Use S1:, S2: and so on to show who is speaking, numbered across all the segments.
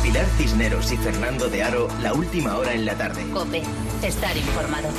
S1: Pilar Cisneros y Fernando de Aro, la última hora en la tarde.
S2: COPE. Estar informado.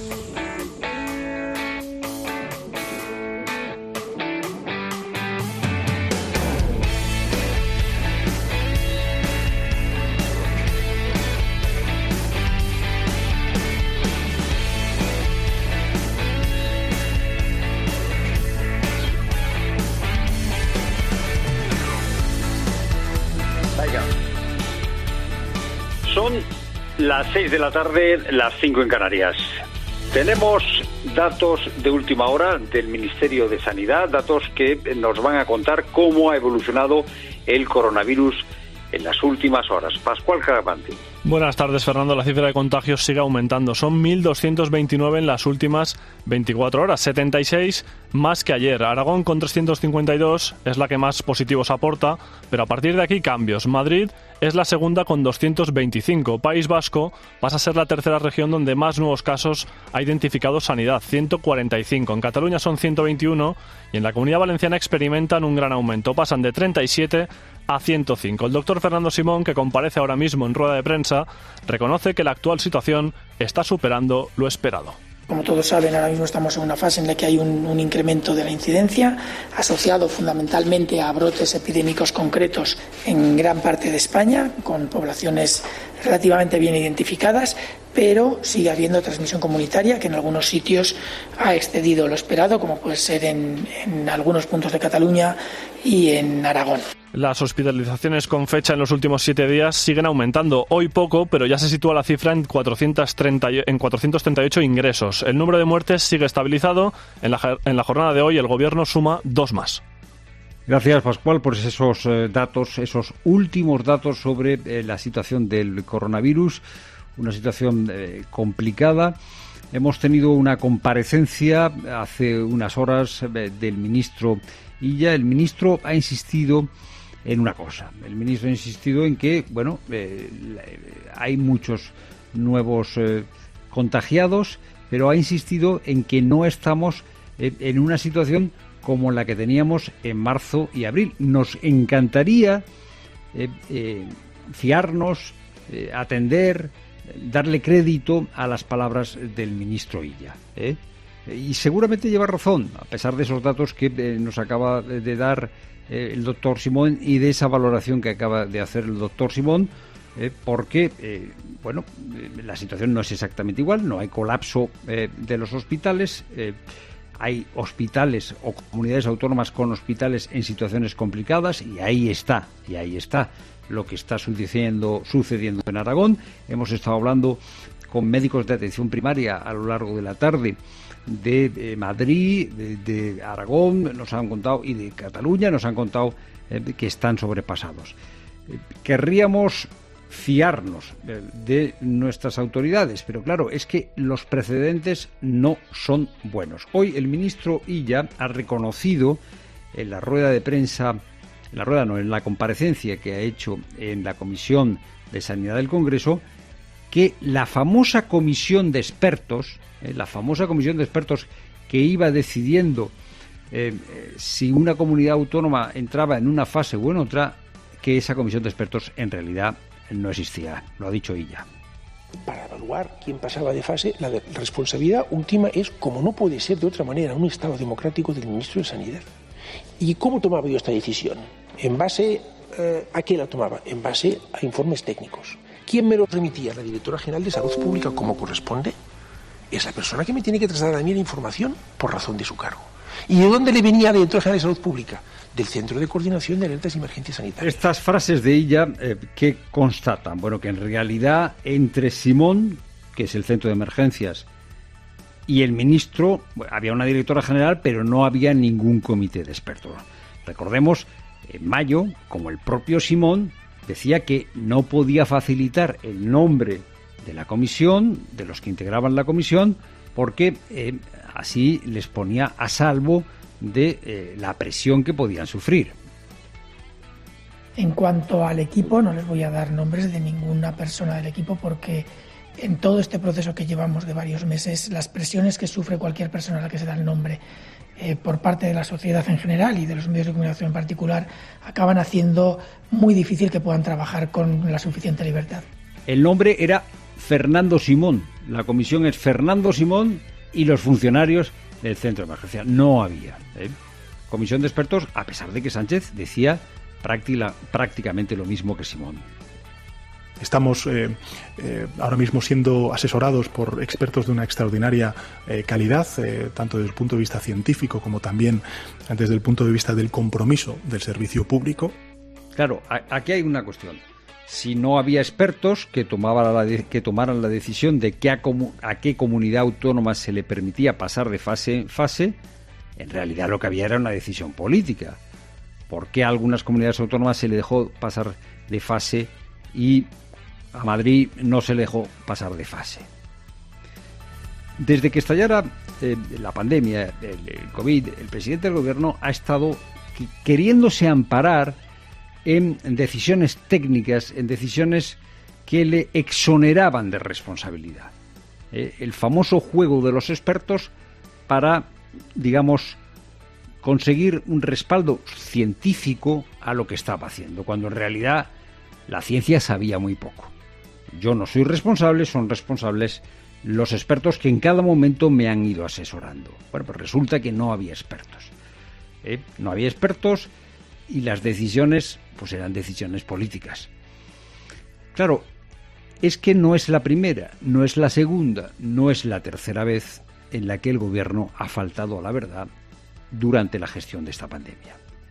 S3: Son las 6 de la tarde, las 5 en Canarias. Tenemos datos de última hora del Ministerio de Sanidad, datos que nos van a contar cómo ha evolucionado el coronavirus en las últimas horas. Pascual Caravante.
S4: Buenas tardes, Fernando. La cifra de contagios sigue aumentando. Son 1.229 en las últimas 24 horas, 76 más que ayer. Aragón con 352 es la que más positivos aporta, pero a partir de aquí cambios. Madrid es la segunda con 225. País Vasco pasa a ser la tercera región donde más nuevos casos ha identificado Sanidad, 145. En Cataluña son 121 y en la Comunidad Valenciana experimentan un gran aumento. Pasan de 37 a 105. El doctor Fernando Simón, que comparece ahora mismo en rueda de prensa, reconoce que la actual situación está superando lo esperado.
S5: Como todos saben, ahora mismo estamos en una fase en la que hay un incremento de la incidencia, asociado fundamentalmente a brotes epidémicos concretos en gran parte de España, con poblaciones relativamente bien identificadas, pero sigue habiendo transmisión comunitaria que en algunos sitios ha excedido lo esperado, como puede ser en algunos puntos de Cataluña y en Aragón.
S4: Las hospitalizaciones con fecha en los últimos 7 días siguen aumentando. Hoy poco, pero ya se sitúa la cifra en 438 ingresos. El número de muertes sigue estabilizado. En la jornada de hoy el Gobierno suma 2 más.
S6: Gracias, Pascual, por esos datos, esos últimos datos sobre la situación del coronavirus. Una situación complicada. Hemos tenido una comparecencia hace unas horas del ministro Illa. El ministro ha insistido en una cosa. El ministro ha insistido en que, hay muchos nuevos contagiados, pero ha insistido en que no estamos en una situación como la que teníamos en marzo y abril. Nos encantaría fiarnos, atender, darle crédito a las palabras del ministro Illa. Y seguramente lleva razón, a pesar de esos datos que nos acaba de dar el doctor Simón y de esa valoración que acaba de hacer el doctor Simón, porque la situación no es exactamente igual, no hay colapso de los hospitales, hay hospitales o comunidades autónomas con hospitales en situaciones complicadas y ahí está lo que está sucediendo en Aragón. Hemos estado hablando con médicos de atención primaria a lo largo de la tarde de Madrid, de Aragón, nos han contado, y de Cataluña, nos han contado que están sobrepasados. Querríamos fiarnos de nuestras autoridades, pero claro, es que los precedentes no son buenos. Hoy el ministro Illa ha reconocido en la rueda de prensa, en la comparecencia que ha hecho en la Comisión de Sanidad del Congreso, que la famosa comisión de expertos que iba decidiendo si una comunidad autónoma entraba en una fase o en otra, que esa comisión de expertos en realidad no existía, lo ha dicho Illa.
S7: Para evaluar quién pasaba de fase, la responsabilidad última es, como no puede ser de otra manera, un Estado democrático, del Ministro de Sanidad. ¿Y cómo tomaba yo esta decisión? ¿En base a qué la tomaba? En base a informes técnicos. ¿Quién me lo remitía? La Directora General de Salud Pública, como corresponde. Es la persona que me tiene que trasladar a mí la información por razón de su cargo. ¿Y de dónde le venía la Directora General de Salud Pública? Del Centro de Coordinación de Alertas y Emergencias Sanitarias.
S6: Estas frases de Illa, ¿qué constatan? Bueno, que en realidad entre Simón, que es el Centro de Emergencias, y el ministro, había una directora general, pero no había ningún comité de expertos. Recordemos, en mayo, como el propio Simón decía que no podía facilitar el nombre de la comisión, de los que integraban la comisión, porque así les ponía a salvo de la presión que podían sufrir.
S5: En cuanto al equipo, no les voy a dar nombres de ninguna persona del equipo porque en todo este proceso que llevamos de varios meses, las presiones que sufre cualquier persona a la que se da el nombre por parte de la sociedad en general y de los medios de comunicación en particular, acaban haciendo muy difícil que puedan trabajar con la suficiente libertad.
S6: El nombre era Fernando Simón. La comisión es Fernando Simón y los funcionarios del centro de emergencia. No había comisión de expertos, a pesar de que Sánchez decía prácticamente lo mismo que Simón.
S8: Estamos ahora mismo siendo asesorados por expertos de una extraordinaria calidad, tanto desde el punto de vista científico como también desde el punto de vista del compromiso del servicio público.
S6: Claro, aquí hay una cuestión. Si no había expertos que tomaran la decisión de a qué comunidad autónoma se le permitía pasar de fase en fase, en realidad lo que había era una decisión política. ¿Por qué a algunas comunidades autónomas se le dejó pasar de fase y a Madrid no se le dejó pasar de fase? Desde que estallara la pandemia, el COVID, el presidente del gobierno ha estado queriéndose amparar en decisiones técnicas, en decisiones que le exoneraban de responsabilidad. El famoso juego de los expertos para, digamos, conseguir un respaldo científico a lo que estaba haciendo, cuando en realidad la ciencia sabía muy poco. Yo no soy responsable, son responsables los expertos que en cada momento me han ido asesorando. Bueno, pues resulta que no había expertos. No había expertos y las decisiones, pues eran decisiones políticas. Claro, es que no es la primera, no es la segunda, no es la tercera vez en la que el gobierno ha faltado a la verdad durante la gestión de esta pandemia.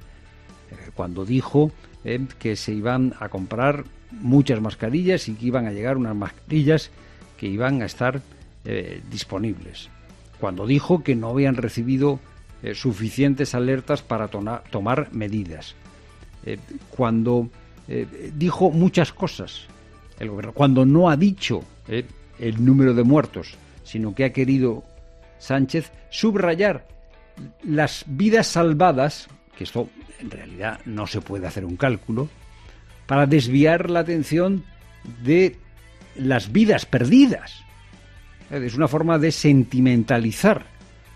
S6: Cuando dijo que se iban a comprar muchas mascarillas y que iban a llegar unas mascarillas que iban a estar disponibles. Cuando dijo que no habían recibido suficientes alertas para tomar medidas. Cuando dijo muchas cosas el gobierno. Cuando no ha dicho el número de muertos, sino que ha querido Sánchez subrayar las vidas salvadas, que esto en realidad no se puede hacer un cálculo, para desviar la atención de las vidas perdidas. Es una forma de sentimentalizar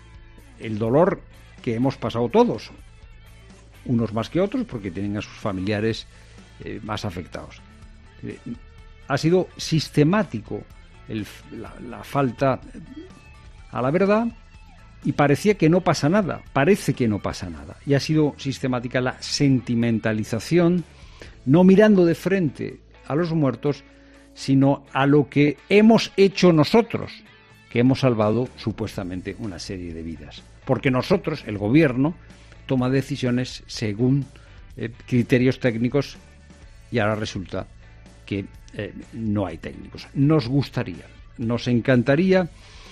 S6: el dolor que hemos pasado todos, unos más que otros porque tienen a sus familiares más afectados. Ha sido sistemático la falta a la verdad y parecía que no pasa nada, parece que no pasa nada. Y ha sido sistemática la sentimentalización, no mirando de frente a los muertos, sino a lo que hemos hecho nosotros, que hemos salvado supuestamente una serie de vidas. Porque nosotros, el gobierno, toma decisiones según criterios técnicos y ahora resulta que no hay técnicos. Nos gustaría, nos encantaría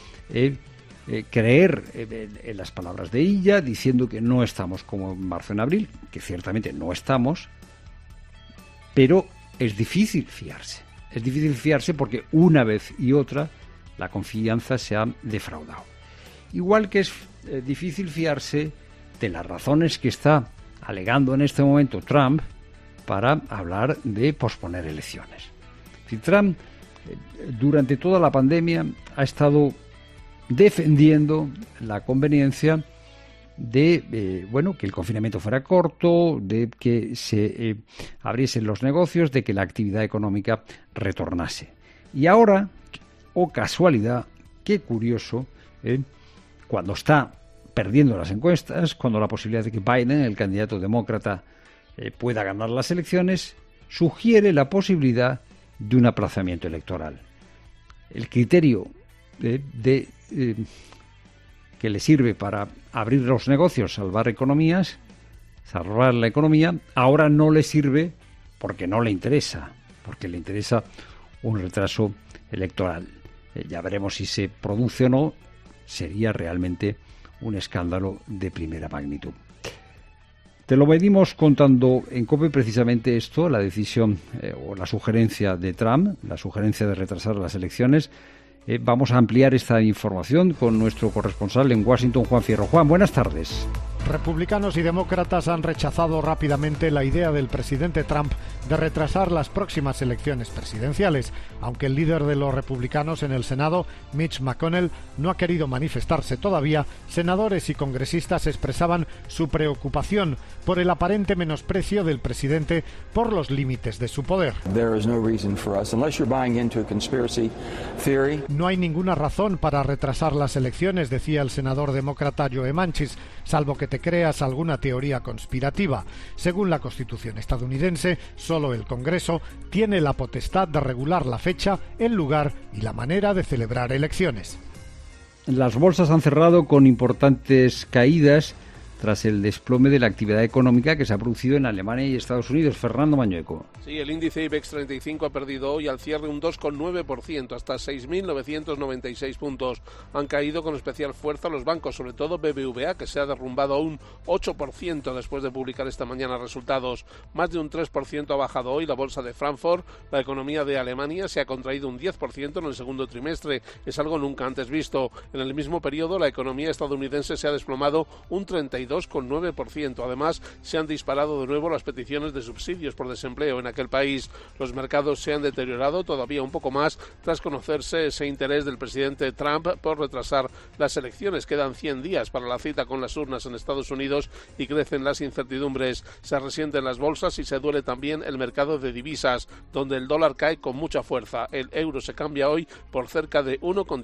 S6: creer en las palabras de Illa, diciendo que no estamos como en marzo, en abril, que ciertamente no estamos, pero es difícil fiarse. Es difícil fiarse porque una vez y otra la confianza se ha defraudado. Igual que es difícil fiarse de las razones que está alegando en este momento Trump para hablar de posponer elecciones. Si Trump durante toda la pandemia ha estado defendiendo la conveniencia de que el confinamiento fuera corto, de que se abriesen los negocios, de que la actividad económica retornase. Y ahora, oh casualidad, qué curioso, cuando está perdiendo las encuestas, cuando la posibilidad de que Biden, el candidato demócrata, pueda ganar las elecciones, sugiere la posibilidad de un aplazamiento electoral. El criterio que le sirve para abrir los negocios, salvar la economía, ahora no le sirve porque no le interesa, porque le interesa un retraso electoral. Ya veremos si se produce o no, sería realmente un escándalo de primera magnitud. Te lo venimos contando en COPE precisamente esto, la decisión o la sugerencia de Trump, la sugerencia de retrasar las elecciones. Vamos a ampliar esta información con nuestro corresponsal en Washington, Juan Fierro. Juan, buenas tardes.
S9: Republicanos y demócratas han rechazado rápidamente la idea del presidente Trump de retrasar las próximas elecciones presidenciales, aunque el líder de los republicanos en el Senado, Mitch McConnell, no ha querido manifestarse todavía. Senadores y congresistas expresaban su preocupación por el aparente menosprecio del presidente por los límites de su poder. No hay ninguna razón para retrasar las elecciones, decía el senador demócrata Joe Manchin, salvo que te creas alguna teoría conspirativa. Según la Constitución estadounidense, solo el Congreso tiene la potestad de regular la fecha, el lugar y la manera de celebrar elecciones.
S6: Las bolsas han cerrado con importantes caídas tras el desplome de la actividad económica que se ha producido en Alemania y Estados Unidos. Fernando Mañueco.
S10: Sí, el índice IBEX 35 ha perdido hoy al cierre un 2,9%, hasta 6.996 puntos. Han caído con especial fuerza los bancos, sobre todo BBVA, que se ha derrumbado un 8% después de publicar esta mañana resultados. Más de un 3% ha bajado hoy la bolsa de Frankfurt. La economía de Alemania se ha contraído un 10% en el segundo trimestre. Es algo nunca antes visto. En el mismo periodo, la economía estadounidense se ha desplomado un 32,9%. Además, se han disparado de nuevo las peticiones de subsidios por desempleo en aquel país. Los mercados se han deteriorado todavía un poco más tras conocerse ese interés del presidente Trump por retrasar las elecciones. Quedan 100 días para la cita con las urnas en Estados Unidos y crecen las incertidumbres. Se resienten las bolsas y se duele también el mercado de divisas, donde el dólar cae con mucha fuerza. El euro se cambia hoy por cerca de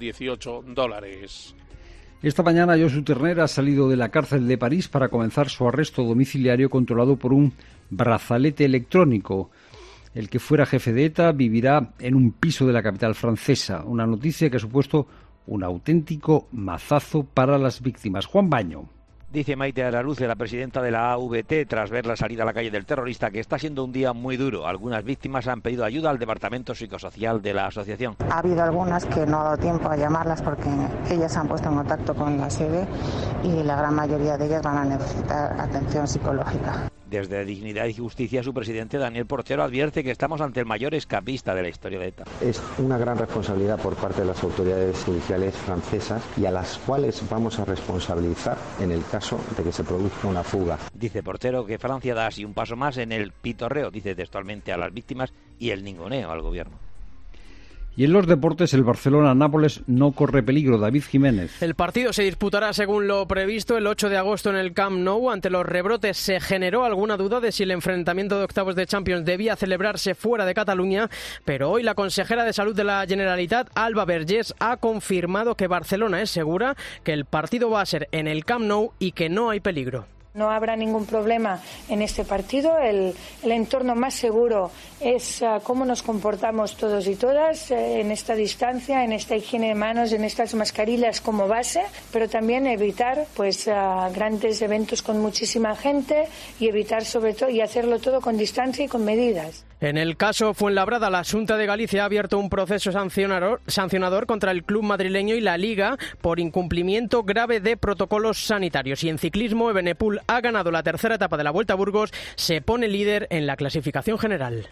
S10: $1,18.
S6: Esta mañana Josu Turner ha salido de la cárcel de París para comenzar su arresto domiciliario controlado por un brazalete electrónico. El que fuera jefe de ETA vivirá en un piso de la capital francesa, una noticia que ha supuesto un auténtico mazazo para las víctimas. Juan Baño.
S11: Dice Maite Araluce, la presidenta de la AVT, tras ver la salida a la calle del terrorista, que está siendo un día muy duro. Algunas víctimas han pedido ayuda al departamento psicosocial de la asociación.
S12: Ha habido algunas que no ha dado tiempo a llamarlas porque ellas se han puesto en contacto con la sede y la gran mayoría de ellas van a necesitar atención psicológica.
S11: Desde Dignidad y Justicia, su presidente Daniel Porchero advierte que estamos ante el mayor escapista de la historia de ETA.
S13: Es una gran responsabilidad por parte de las autoridades judiciales francesas y a las cuales vamos a responsabilizar en el caso de que se produzca una fuga.
S11: Dice Porchero que Francia da así un paso más en el pitorreo, dice textualmente, a las víctimas y el ninguneo al gobierno.
S6: Y en los deportes, el Barcelona-Nápoles no corre peligro. David Jiménez.
S14: El partido se disputará según lo previsto el 8 de agosto en el Camp Nou. Ante los rebrotes se generó alguna duda de si el enfrentamiento de octavos de Champions debía celebrarse fuera de Cataluña, pero hoy la consejera de Salud de la Generalitat, Alba Vergés, ha confirmado que Barcelona es segura, que el partido va a ser en el Camp Nou y que no hay peligro.
S15: No habrá ningún problema en este partido. El entorno más seguro es cómo nos comportamos todos y todas en esta distancia, en esta higiene de manos, en estas mascarillas como base, pero también evitar grandes eventos con muchísima gente y evitar sobre todo y hacerlo todo con distancia y con medidas.
S14: En el caso Fuenlabrada, la Xunta de Galicia ha abierto un proceso sancionador contra el club madrileño y la Liga por incumplimiento grave de protocolos sanitarios. Y en ciclismo, Evenepoel ha ganado la tercera etapa de la Vuelta a Burgos, se pone líder en la clasificación general.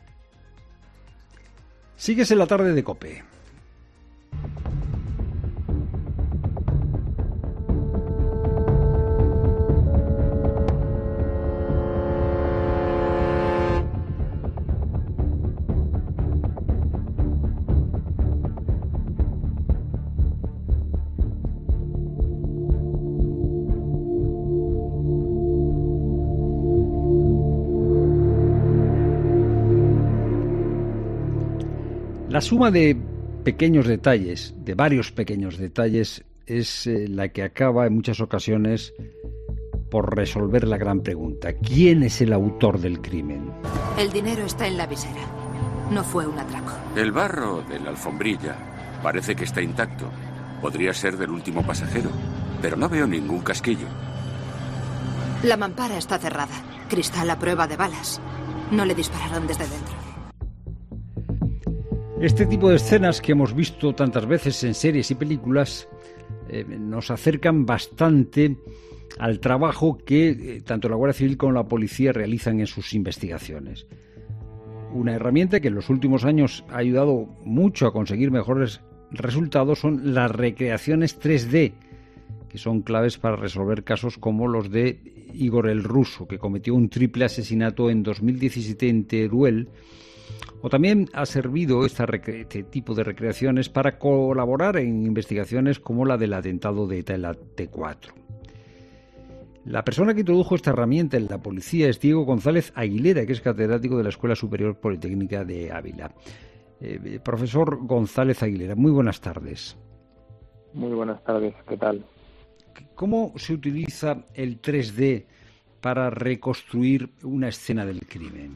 S6: Sigues en la tarde de COPE. La suma de pequeños detalles, de varios pequeños detalles, es la que acaba en muchas ocasiones por resolver la gran pregunta. ¿Quién es el autor del crimen?
S16: El dinero está en la visera. No fue un atraco.
S17: El barro de la alfombrilla parece que está intacto. Podría ser del último pasajero, pero no veo ningún casquillo.
S16: La mampara está cerrada. Cristal a prueba de balas. No le dispararon desde dentro.
S6: Este tipo de escenas que hemos visto tantas veces en series y películas nos acercan bastante al trabajo que tanto la Guardia Civil como la policía realizan en sus investigaciones. Una herramienta que en los últimos años ha ayudado mucho a conseguir mejores resultados son las recreaciones 3D, que son claves para resolver casos como los de Igor el Ruso, que cometió un triple asesinato en 2017 en Teruel. O también ha servido este tipo de recreaciones para colaborar en investigaciones como la del atentado de ETA en la T4. La persona que introdujo esta herramienta en la policía es Diego González Aguilera, que es catedrático de la Escuela Superior Politécnica de Ávila. Profesor González Aguilera, muy buenas tardes.
S18: Muy buenas tardes, ¿qué tal?
S6: ¿Cómo se utiliza el 3D para reconstruir una escena del crimen?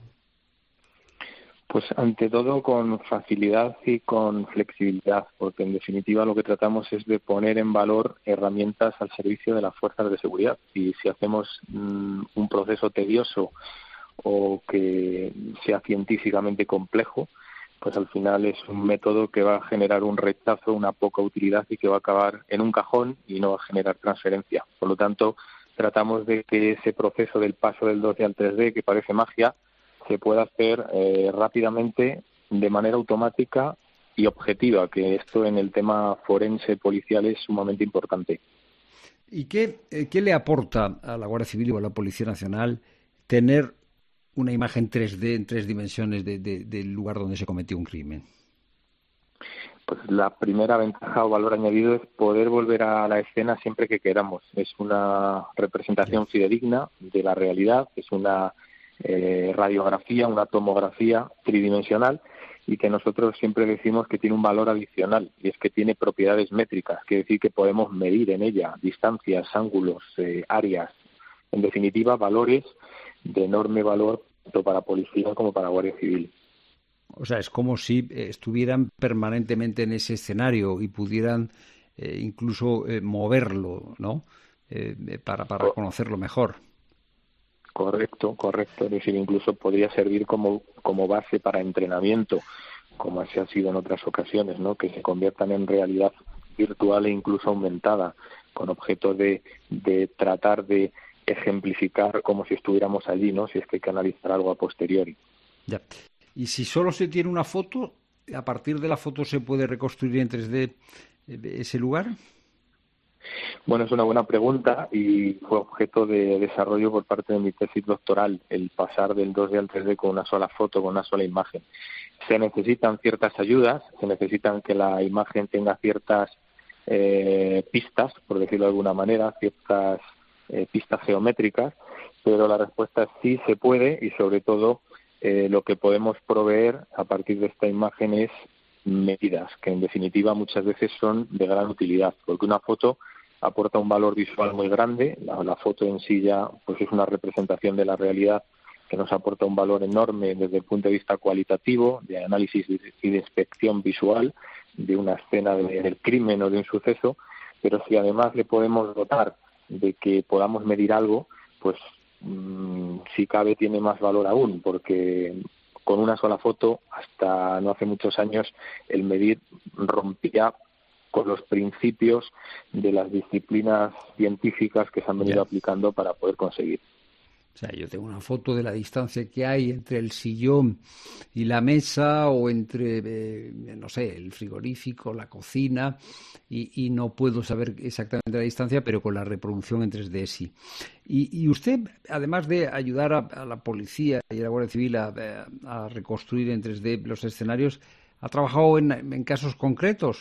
S18: Pues ante todo con facilidad y con flexibilidad, porque en definitiva lo que tratamos es de poner en valor herramientas al servicio de las fuerzas de seguridad. Y si hacemos un proceso tedioso o que sea científicamente complejo, pues al final es un método que va a generar un rechazo, una poca utilidad y que va a acabar en un cajón y no va a generar transferencia. Por lo tanto, tratamos de que ese proceso del paso del 2D al 3D, que parece magia, se pueda hacer rápidamente, de manera automática y objetiva, que esto en el tema forense policial es sumamente importante.
S6: ¿Y qué le aporta a la Guardia Civil o a la Policía Nacional tener una imagen 3D en 3 dimensiones del lugar donde se cometió un crimen?
S18: Pues la primera ventaja o valor añadido es poder volver a la escena siempre que queramos. Es una representación fidedigna de la realidad, es una radiografía, una tomografía tridimensional, y que nosotros siempre decimos que tiene un valor adicional, y es que tiene propiedades métricas, quiere decir que podemos medir en ella distancias, ángulos, áreas, en definitiva valores de enorme valor tanto para policía como para Guardia Civil.
S6: O sea, es como si estuvieran permanentemente en ese escenario y pudieran incluso moverlo, ¿no? Para conocerlo mejor.
S18: Correcto. Es decir, incluso podría servir como base para entrenamiento, como así ha sido en otras ocasiones, ¿no? Que se conviertan en realidad virtual e incluso aumentada, con objeto de tratar de ejemplificar como si estuviéramos allí, ¿no? Si es que hay que analizar algo a posteriori.
S6: Ya. Y si solo se tiene una foto, ¿a partir de la foto se puede reconstruir en 3D ese lugar?
S18: Bueno, es una buena pregunta y fue objeto de desarrollo por parte de mi tesis doctoral, el pasar del 2D al 3D con una sola foto, con una sola imagen. Se necesitan ciertas ayudas, se necesitan que la imagen tenga ciertas pistas, por decirlo de alguna manera, ciertas pistas geométricas, pero la respuesta es sí se puede, y sobre todo lo que podemos proveer a partir de esta imagen es medidas, que en definitiva muchas veces son de gran utilidad, porque una foto aporta un valor visual muy grande, la foto en sí ya pues es una representación de la realidad que nos aporta un valor enorme desde el punto de vista cualitativo, de análisis y de inspección visual de una escena del crimen o de un suceso, pero si además le podemos dotar de que podamos medir algo, pues si cabe tiene más valor aún, porque con una sola foto, hasta no hace muchos años, el medir rompía con los principios de las disciplinas científicas que se han venido aplicando para poder conseguir.
S6: O sea, yo tengo una foto de la distancia que hay entre el sillón y la mesa, o entre, no sé, el frigorífico, la cocina, y no puedo saber exactamente la distancia, pero con la reproducción en 3D sí. Y usted, además de ayudar a la policía y a la Guardia Civil a reconstruir en 3D los escenarios, ¿ha trabajado en casos concretos?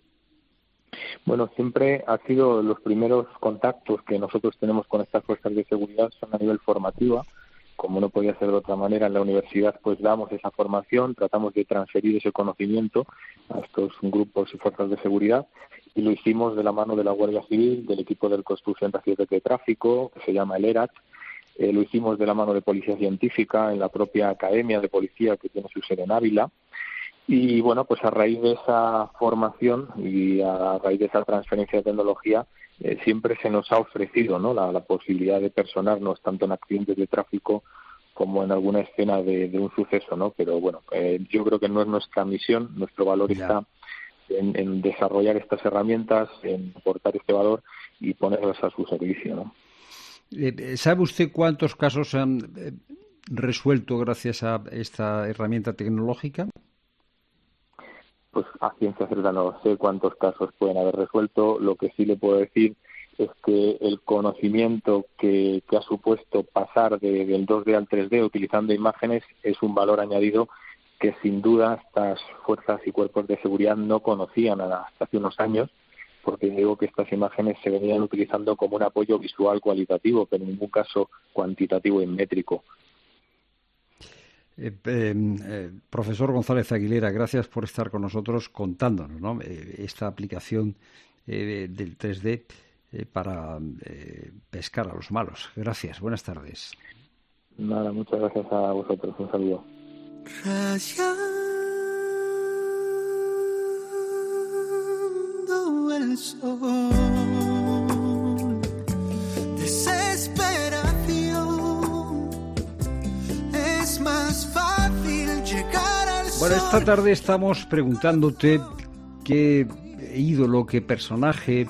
S18: Bueno, siempre ha sido los primeros contactos que nosotros tenemos con estas fuerzas de seguridad son a nivel formativa. Como no podía ser de otra manera, en la universidad pues damos esa formación, tratamos de transferir ese conocimiento a estos grupos y fuerzas de seguridad, y lo hicimos de la mano de la Guardia Civil, del equipo de construcción de accidentes de tráfico, que se llama el ERAT. Lo hicimos de la mano de Policía Científica en la propia Academia de Policía que tiene su sede en Ávila. Y bueno, pues a raíz de esa formación y a raíz de esa transferencia de tecnología, siempre se nos ha ofrecido, ¿no?, la posibilidad de personarnos tanto en accidentes de tráfico como en alguna escena de un suceso, ¿no? Pero bueno, yo creo que no es nuestra misión, nuestro valor está en desarrollar estas herramientas, en aportar este valor y ponerlas a su servicio, ¿no?
S6: ¿Sabe usted cuántos casos se han resuelto gracias a esta herramienta tecnológica?
S18: pues a ciencia cierta no sé cuántos casos pueden haber resuelto. Lo que sí le puedo decir es que el conocimiento que ha supuesto pasar del 2D al 3D utilizando imágenes es un valor añadido que sin duda estas fuerzas y cuerpos de seguridad no conocían hasta hace unos años, porque digo que estas imágenes se venían utilizando como un apoyo visual cualitativo, pero en ningún caso cuantitativo y métrico.
S6: Profesor González Aguilera, gracias por estar con nosotros contándonos, ¿no?, esta aplicación del 3D para pescar a los malos. Gracias, buenas tardes.
S18: Nada, muchas gracias a vosotros. Un saludo.
S19: Rayando el sol, desesperación, es más fácil llegar al sol.
S6: Bueno, esta tarde estamos preguntándote qué ídolo, qué personaje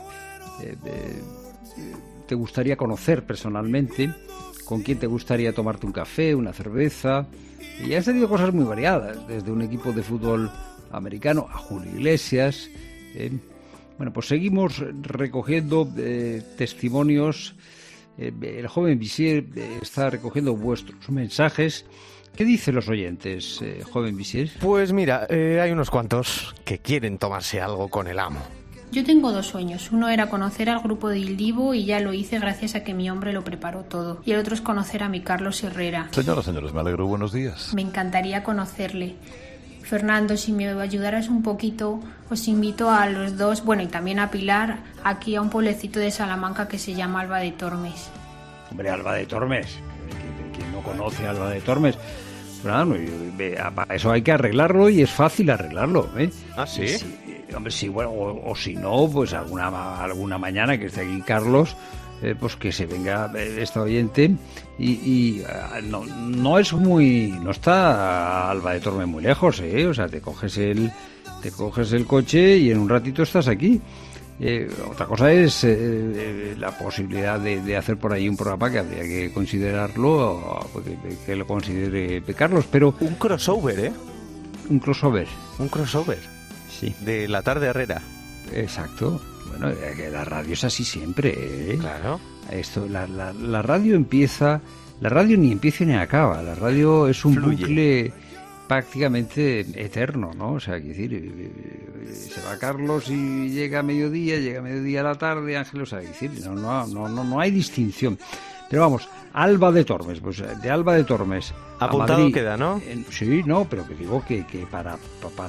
S6: te gustaría conocer personalmente, con quién te gustaría tomarte un café, una cerveza. Y has tenido cosas muy variadas, desde un equipo de fútbol americano a Julio Iglesias. Bueno, pues seguimos recogiendo testimonios. El joven Visier está recogiendo vuestros mensajes. ¿Qué dicen los oyentes, joven Visier?
S20: Pues mira, hay unos cuantos que quieren tomarse algo con el amo.
S21: Yo tengo 2 sueños. Uno era conocer al grupo de Il Divo y ya lo hice gracias a que mi hombre lo preparó todo. Y el otro es conocer a mi Carlos Herrera.
S22: Señoras, señores, me alegro. Buenos días.
S21: Me encantaría conocerle. Fernando, si me ayudaras un poquito, os invito a los dos, bueno, y también a Pilar, aquí a un pueblecito de Salamanca que se llama Alba de Tormes.
S6: Hombre, Alba de Tormes. ¿Quién no conoce a Alba de Tormes? Bueno, para eso hay que arreglarlo y es fácil arreglarlo, ¿eh?
S20: ¿Ah, sí?
S6: Sí, hombre, sí, bueno, o si no, pues alguna mañana que esté aquí Carlos, pues que se venga esta oyente y no está Alba de Tormes muy lejos, o sea, te coges el coche y en un ratito estás aquí. Otra cosa es la posibilidad de hacer por ahí un programa que habría que considerarlo, que lo considere Carlos, pero...
S20: Un crossover,
S6: Un crossover.
S20: Un crossover.
S6: Sí.
S20: De la tarde Herrera.
S6: Exacto. Bueno, que la radio es así siempre,
S20: Claro.
S6: Esto, la radio empieza... La radio ni empieza ni acaba. La radio es un bucle prácticamente eterno, ¿no? O sea, quiero decir, se va Carlos y llega a mediodía a la tarde, Ángel, o sea, decir, no hay distinción. Pero vamos, Alba de Tormes, pues de Alba de Tormes
S20: apuntado Madrid, queda, ¿no?
S6: Sí, no, pero que digo que para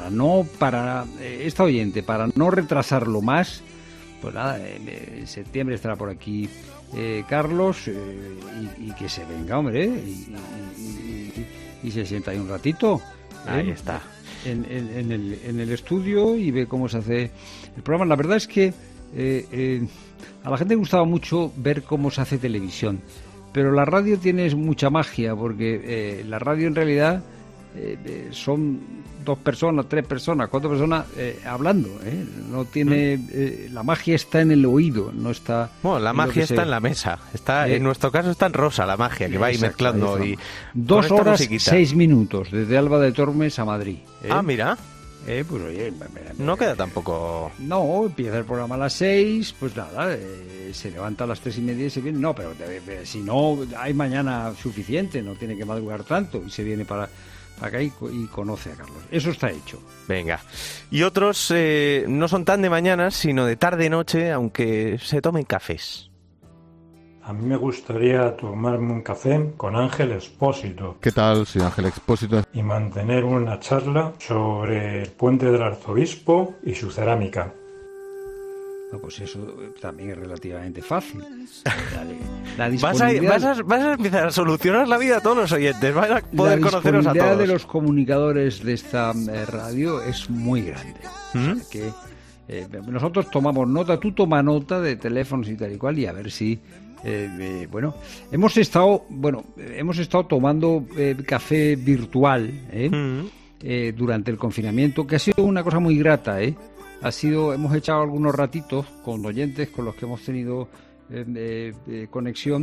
S6: esta oyente, para no retrasarlo más, pues nada, en septiembre estará por aquí Carlos y que se venga, hombre, y se sienta ahí un ratito.
S20: Ahí está.
S6: En el estudio y ve cómo se hace el programa. La verdad es que a la gente le gustaba mucho ver cómo se hace televisión, pero la radio tiene mucha magia, porque la radio en realidad son 2 personas, 3 personas, 4 personas hablando, no tiene la magia está en el oído, no está.
S20: Bueno, la magia está en la mesa, está en nuestro caso está en rosa la magia que va ahí mezclando y
S6: 2 horas 6 minutos desde Alba de Tormes a Madrid.
S20: Ah, mira.
S6: Pues oye,
S20: no queda tampoco.
S6: No, empieza el programa a las 6, pues nada, se levanta a las 3:30 y se viene. No, pero si no hay mañana suficiente, no tiene que madrugar tanto y se viene para acá y conoce a Carlos. Eso está hecho.
S20: Venga. Y otros no son tan de mañana, sino de tarde-noche, aunque se tomen cafés.
S23: A mí me gustaría tomarme un café con Ángel Expósito.
S22: ¿Qué tal? Soy Ángel Expósito.
S23: Y mantener una charla sobre el puente del Arzobispo y su cerámica.
S6: No, pues eso también es relativamente fácil.
S20: Vas a empezar a solucionar la vida a todos los oyentes. Vas a poder conoceros a todos.
S6: La disponibilidad de los comunicadores de esta radio es muy grande. O sea que nosotros tomamos nota, tú toma nota de teléfonos y tal y cual, y a ver si... hemos estado tomando café virtual durante el confinamiento, que ha sido una cosa muy grata, hemos echado algunos ratitos con oyentes con los que hemos tenido conexión,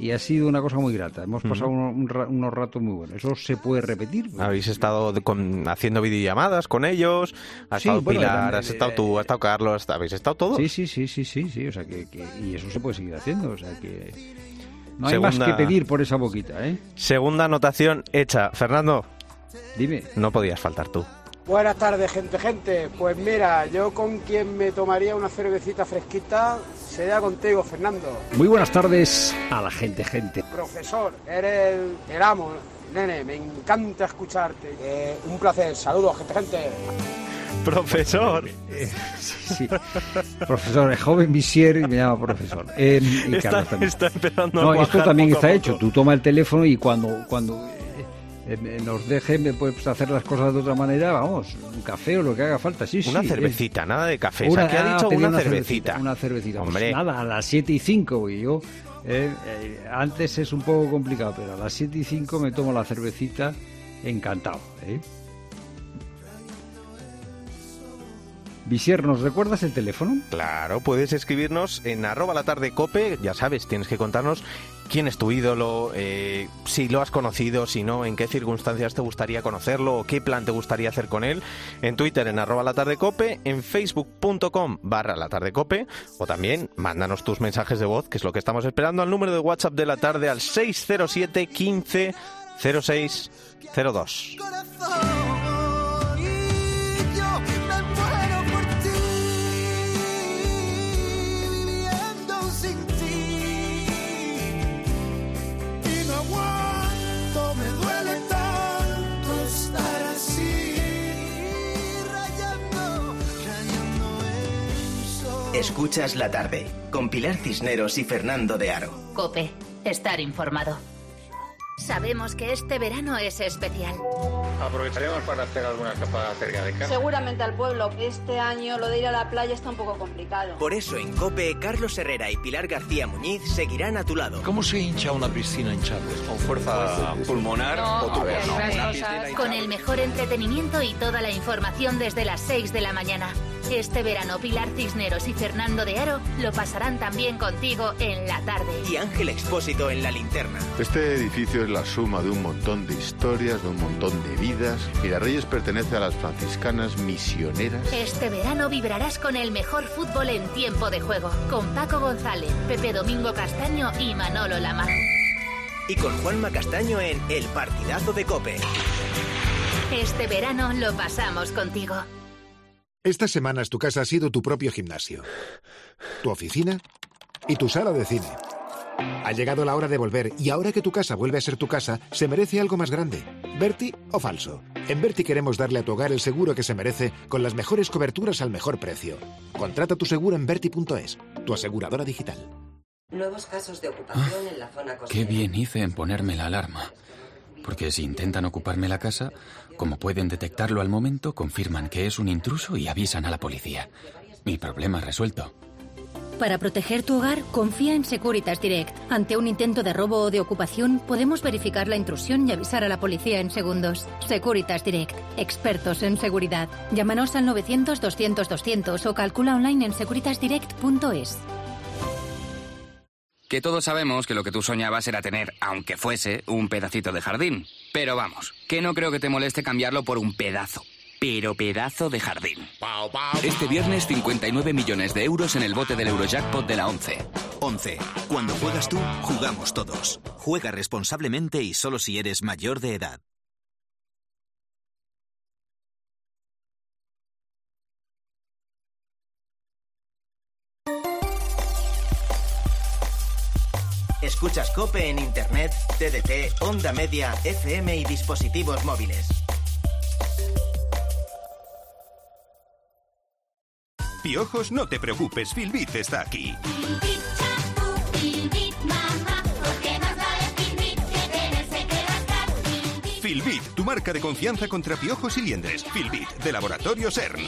S6: y ha sido una cosa muy grata. Hemos pasado unos ratos muy buenos. ¿Eso se puede repetir?
S20: ¿Habéis estado haciendo videollamadas con ellos? ¿Ha estado Pilar? ¿Has estado tú? ¿Ha estado Carlos? ¿Habéis estado todos?
S6: Sí. O sea, y eso se puede seguir haciendo. O sea, que no hay más que pedir por esa boquita, ¿eh?
S20: Segunda anotación hecha. Fernando,
S6: dime.
S20: No podías faltar tú.
S1: Buenas tardes, gente. Pues mira, yo con quien me tomaría una cervecita fresquita sería contigo, Fernando.
S6: Muy buenas tardes a la gente.
S1: Profesor, eres el amo, nene, me encanta escucharte. Un placer, saludos, gente.
S20: Profesor.
S6: Sí. Profesor, es joven Visier y me llama profesor. Y
S20: está empezando a cuajar.
S6: Esto también
S20: poco
S6: está hecho. Tú toma el teléfono y cuando nos dejen pues, hacer las cosas de otra manera, vamos, un café o lo que haga falta.
S20: Una cervecita, nada de café. ¿Qué ha dicho? Una cervecita.
S6: Una cervecita.
S20: Hombre.
S6: Pues nada, a las 7:05 y yo. Antes es un poco complicado, pero a las 7:05 me tomo la cervecita encantado. Visier, ¿nos recuerdas el teléfono?
S20: Claro, puedes escribirnos en @latardecope, ya sabes, tienes que contarnos quién es tu ídolo, si lo has conocido, si no, en qué circunstancias te gustaría conocerlo o qué plan te gustaría hacer con él. En Twitter en @latardecope, en facebook.com/latardecope o también mándanos tus mensajes de voz, que es lo que estamos esperando, al número de WhatsApp de la tarde al 607 15 06 02.
S2: Escuchas La Tarde, con Pilar Cisneros y Fernando de Aro.
S3: COPE, estar informado. Sabemos que este verano es especial.
S24: Aprovecharíamos para hacer alguna escapada cerca de casa.
S25: Seguramente al pueblo. Este año lo de ir a la playa está un poco complicado.
S2: Por eso en COPE, Carlos Herrera y Pilar García Muñiz seguirán a tu lado.
S24: ¿Cómo se hincha una piscina hinchable? ¿Con fuerza pulmonar o tubear?
S3: Con el mejor entretenimiento y toda la información desde las 6 de la mañana. Este verano Pilar Cisneros y Fernando de Aro lo pasarán también contigo en La Tarde.
S2: Y Ángel Expósito en La Linterna.
S22: Este edificio es la suma de un montón de historias, de un montón de vidas. Mirarreyes pertenece a las franciscanas misioneras.
S3: Este verano vibrarás con el mejor fútbol en tiempo de juego, con Paco González, Pepe Domingo Castaño y Manolo Lama.
S2: Y con Juanma Castaño en El Partidazo de COPE.
S3: Este verano lo pasamos contigo.
S26: Estas semanas tu casa ha sido tu propio gimnasio, tu oficina y tu sala de cine. Ha llegado la hora de volver y ahora que tu casa vuelve a ser tu casa, se merece algo más grande. ¿Berti o falso? En Berti queremos darle a tu hogar el seguro que se merece con las mejores coberturas al mejor precio. Contrata tu seguro en Berti.es, tu aseguradora digital.
S27: Nuevos casos de ocupación en la zona costera.
S28: Qué bien hice en ponerme la alarma. Porque si intentan ocuparme la casa, como pueden detectarlo al momento, confirman que es un intruso y avisan a la policía. Mi problema resuelto.
S29: Para proteger tu hogar, confía en Securitas Direct. Ante un intento de robo o de ocupación, podemos verificar la intrusión y avisar a la policía en segundos. Securitas Direct, expertos en seguridad. Llámanos al 900-200-200 o calcula online en securitasdirect.es.
S30: Que todos sabemos que lo que tú soñabas era tener, aunque fuese, un pedacito de jardín. Pero vamos, que no creo que te moleste cambiarlo por un pedazo. Pero pedazo de jardín. Este viernes 59 millones de euros en el bote del Eurojackpot de la 11.
S2: 11. Cuando juegas tú, jugamos todos. Juega responsablemente y solo si eres mayor de edad. Escuchas COPE en Internet, TDT, Onda Media, FM y dispositivos móviles.
S31: Piojos, no te preocupes, Filbit está aquí. Filbit, tu marca de confianza contra piojos y liendres. Filbit, de Laboratorio CERN.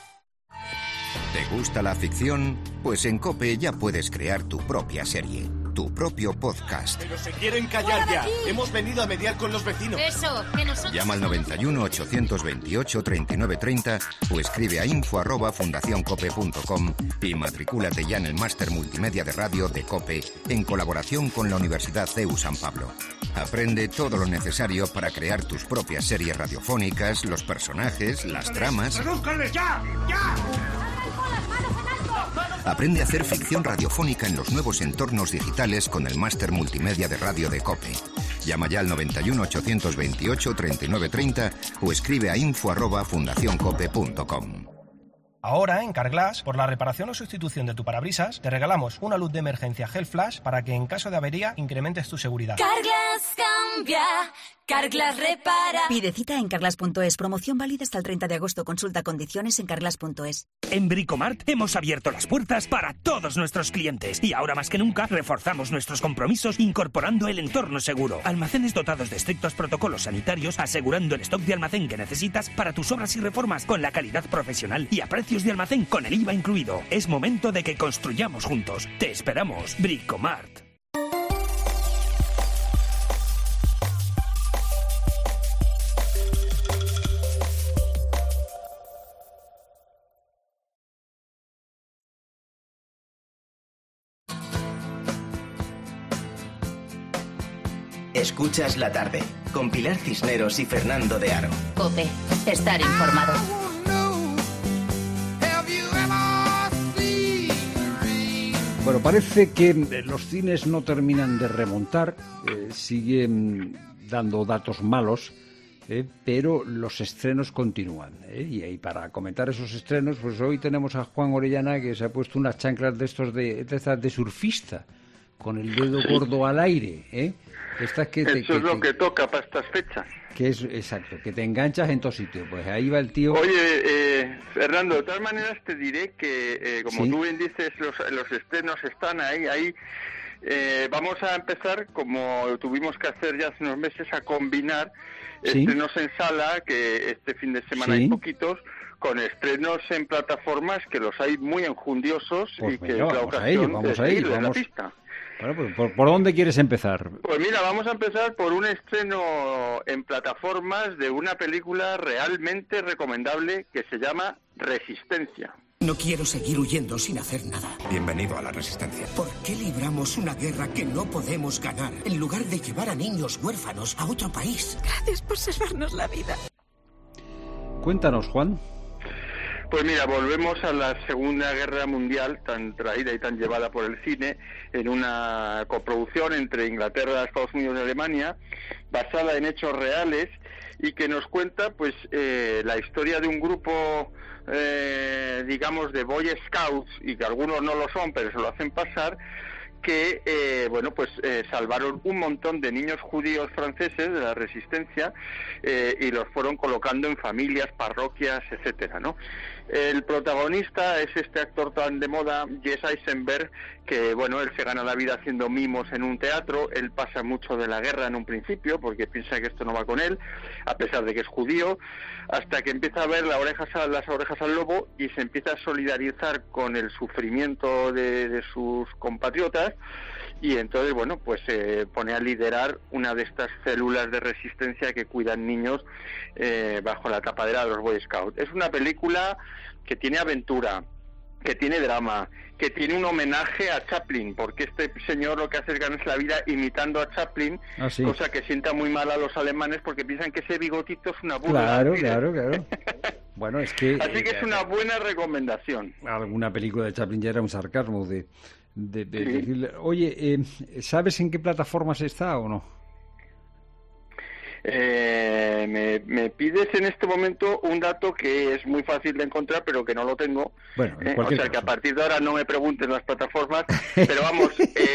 S32: ¿Te gusta la ficción? Pues en COPE ya puedes crear tu propia serie.
S4: tu propio podcast.
S5: Pero se quieren callar ya. Hemos venido a mediar con los vecinos.
S3: Eso, que nosotros...
S4: Llama al 91 828 3930 o escribe a info@fundacioncope.com y matricúlate ya en el máster multimedia de radio de COPE en colaboración con la Universidad CEU San Pablo. Aprende todo lo necesario para crear tus propias series radiofónicas, los personajes, las tramas.
S5: ¡Redúzcanles ya! ¡Ya!
S4: Aprende a hacer ficción radiofónica en los nuevos entornos digitales con el máster multimedia de radio de COPE. Llama ya al 91 828 3930 o escribe a info@fundacioncope.com.
S7: Ahora, en Carglass, por la reparación o sustitución de tu parabrisas, te regalamos una luz de emergencia Gel Flash para que en caso de avería incrementes tu seguridad.
S8: Carglass cambia, Carglass repara.
S9: Pide cita en carglass.es. Promoción válida hasta el 30 de agosto. Consulta condiciones en carglass.es.
S10: En Bricomart hemos abierto las puertas para todos nuestros clientes y ahora más que nunca reforzamos nuestros compromisos incorporando el entorno seguro. Almacenes dotados de estrictos protocolos sanitarios asegurando el stock de almacén que necesitas para tus obras y reformas con la calidad profesional y a precios de almacén con el IVA incluido. Es momento de que construyamos juntos. Te esperamos. Bricomart.
S2: Escuchas la tarde con Pilar Cisneros y Fernando de Aro.
S3: COPE, estar informado.
S6: Bueno, parece que los cines no terminan de remontar, siguen dando datos malos, pero los estrenos continúan. Y para comentar esos estrenos, pues hoy tenemos a Juan Orellana, que se ha puesto unas chanclas de estas de surfista, con el dedo gordo al aire. Estas que
S11: Eso es lo que toca para estas fechas.
S6: Que es exacto, que te enganchas en todo sitio. Pues ahí va el tío.
S11: Oye, Fernando, de todas maneras te diré que, como tú bien dices, los estrenos están ahí. Vamos a empezar, como tuvimos que hacer ya hace unos meses, a combinar estrenos en sala, que este fin de semana hay poquitos, con estrenos en plataformas, que los hay muy enjundiosos, pues y que es la ocasión de seguir en la pista.
S6: Bueno, pues, ¿por dónde quieres empezar?
S11: Pues mira, vamos a empezar por un estreno en plataformas de una película realmente recomendable que se llama Resistencia.
S12: No quiero seguir huyendo sin hacer nada.
S13: Bienvenido a la Resistencia.
S12: ¿Por qué libramos una guerra que no podemos ganar en lugar de llevar a niños huérfanos a otro país?
S9: Gracias por salvarnos la vida.
S6: Cuéntanos, Juan.
S11: Pues mira, volvemos a la Segunda Guerra Mundial, tan traída y tan llevada por el cine, en una coproducción entre Inglaterra, Estados Unidos y Alemania, basada en hechos reales y que nos cuenta pues la historia de un grupo, digamos, de Boy Scouts, y que algunos no lo son, pero se lo hacen pasar, que salvaron un montón de niños judíos franceses de la Resistencia y los fueron colocando en familias, parroquias, etcétera, ¿no? El protagonista es este actor tan de moda, Jesse Eisenberg, que él se gana la vida haciendo mimos en un teatro. Él pasa mucho de la guerra en un principio porque piensa que esto no va con él, a pesar de que es judío, hasta que empieza a ver las orejas al lobo y se empieza a solidarizar con el sufrimiento de sus compatriotas. Y entonces, se pone a liderar una de estas células de resistencia que cuidan niños bajo la tapadera de los Boy Scouts. Es una película que tiene aventura, que tiene drama, que tiene un homenaje a Chaplin, porque este señor lo que hace es ganarse la vida imitando a Chaplin, cosa que sienta muy mal a los alemanes porque piensan que ese bigotito es una burla.
S6: Claro. Bueno, es que...
S11: Así que es una buena recomendación.
S6: Alguna película de Chaplin ya era un sarcasmo de decirle, oye, ¿sabes en qué plataformas está o no?
S11: Me pides en este momento un dato que es muy fácil de encontrar, pero que no lo tengo.
S6: Bueno,
S11: o sea, que a partir de ahora no me pregunten las plataformas, pero vamos,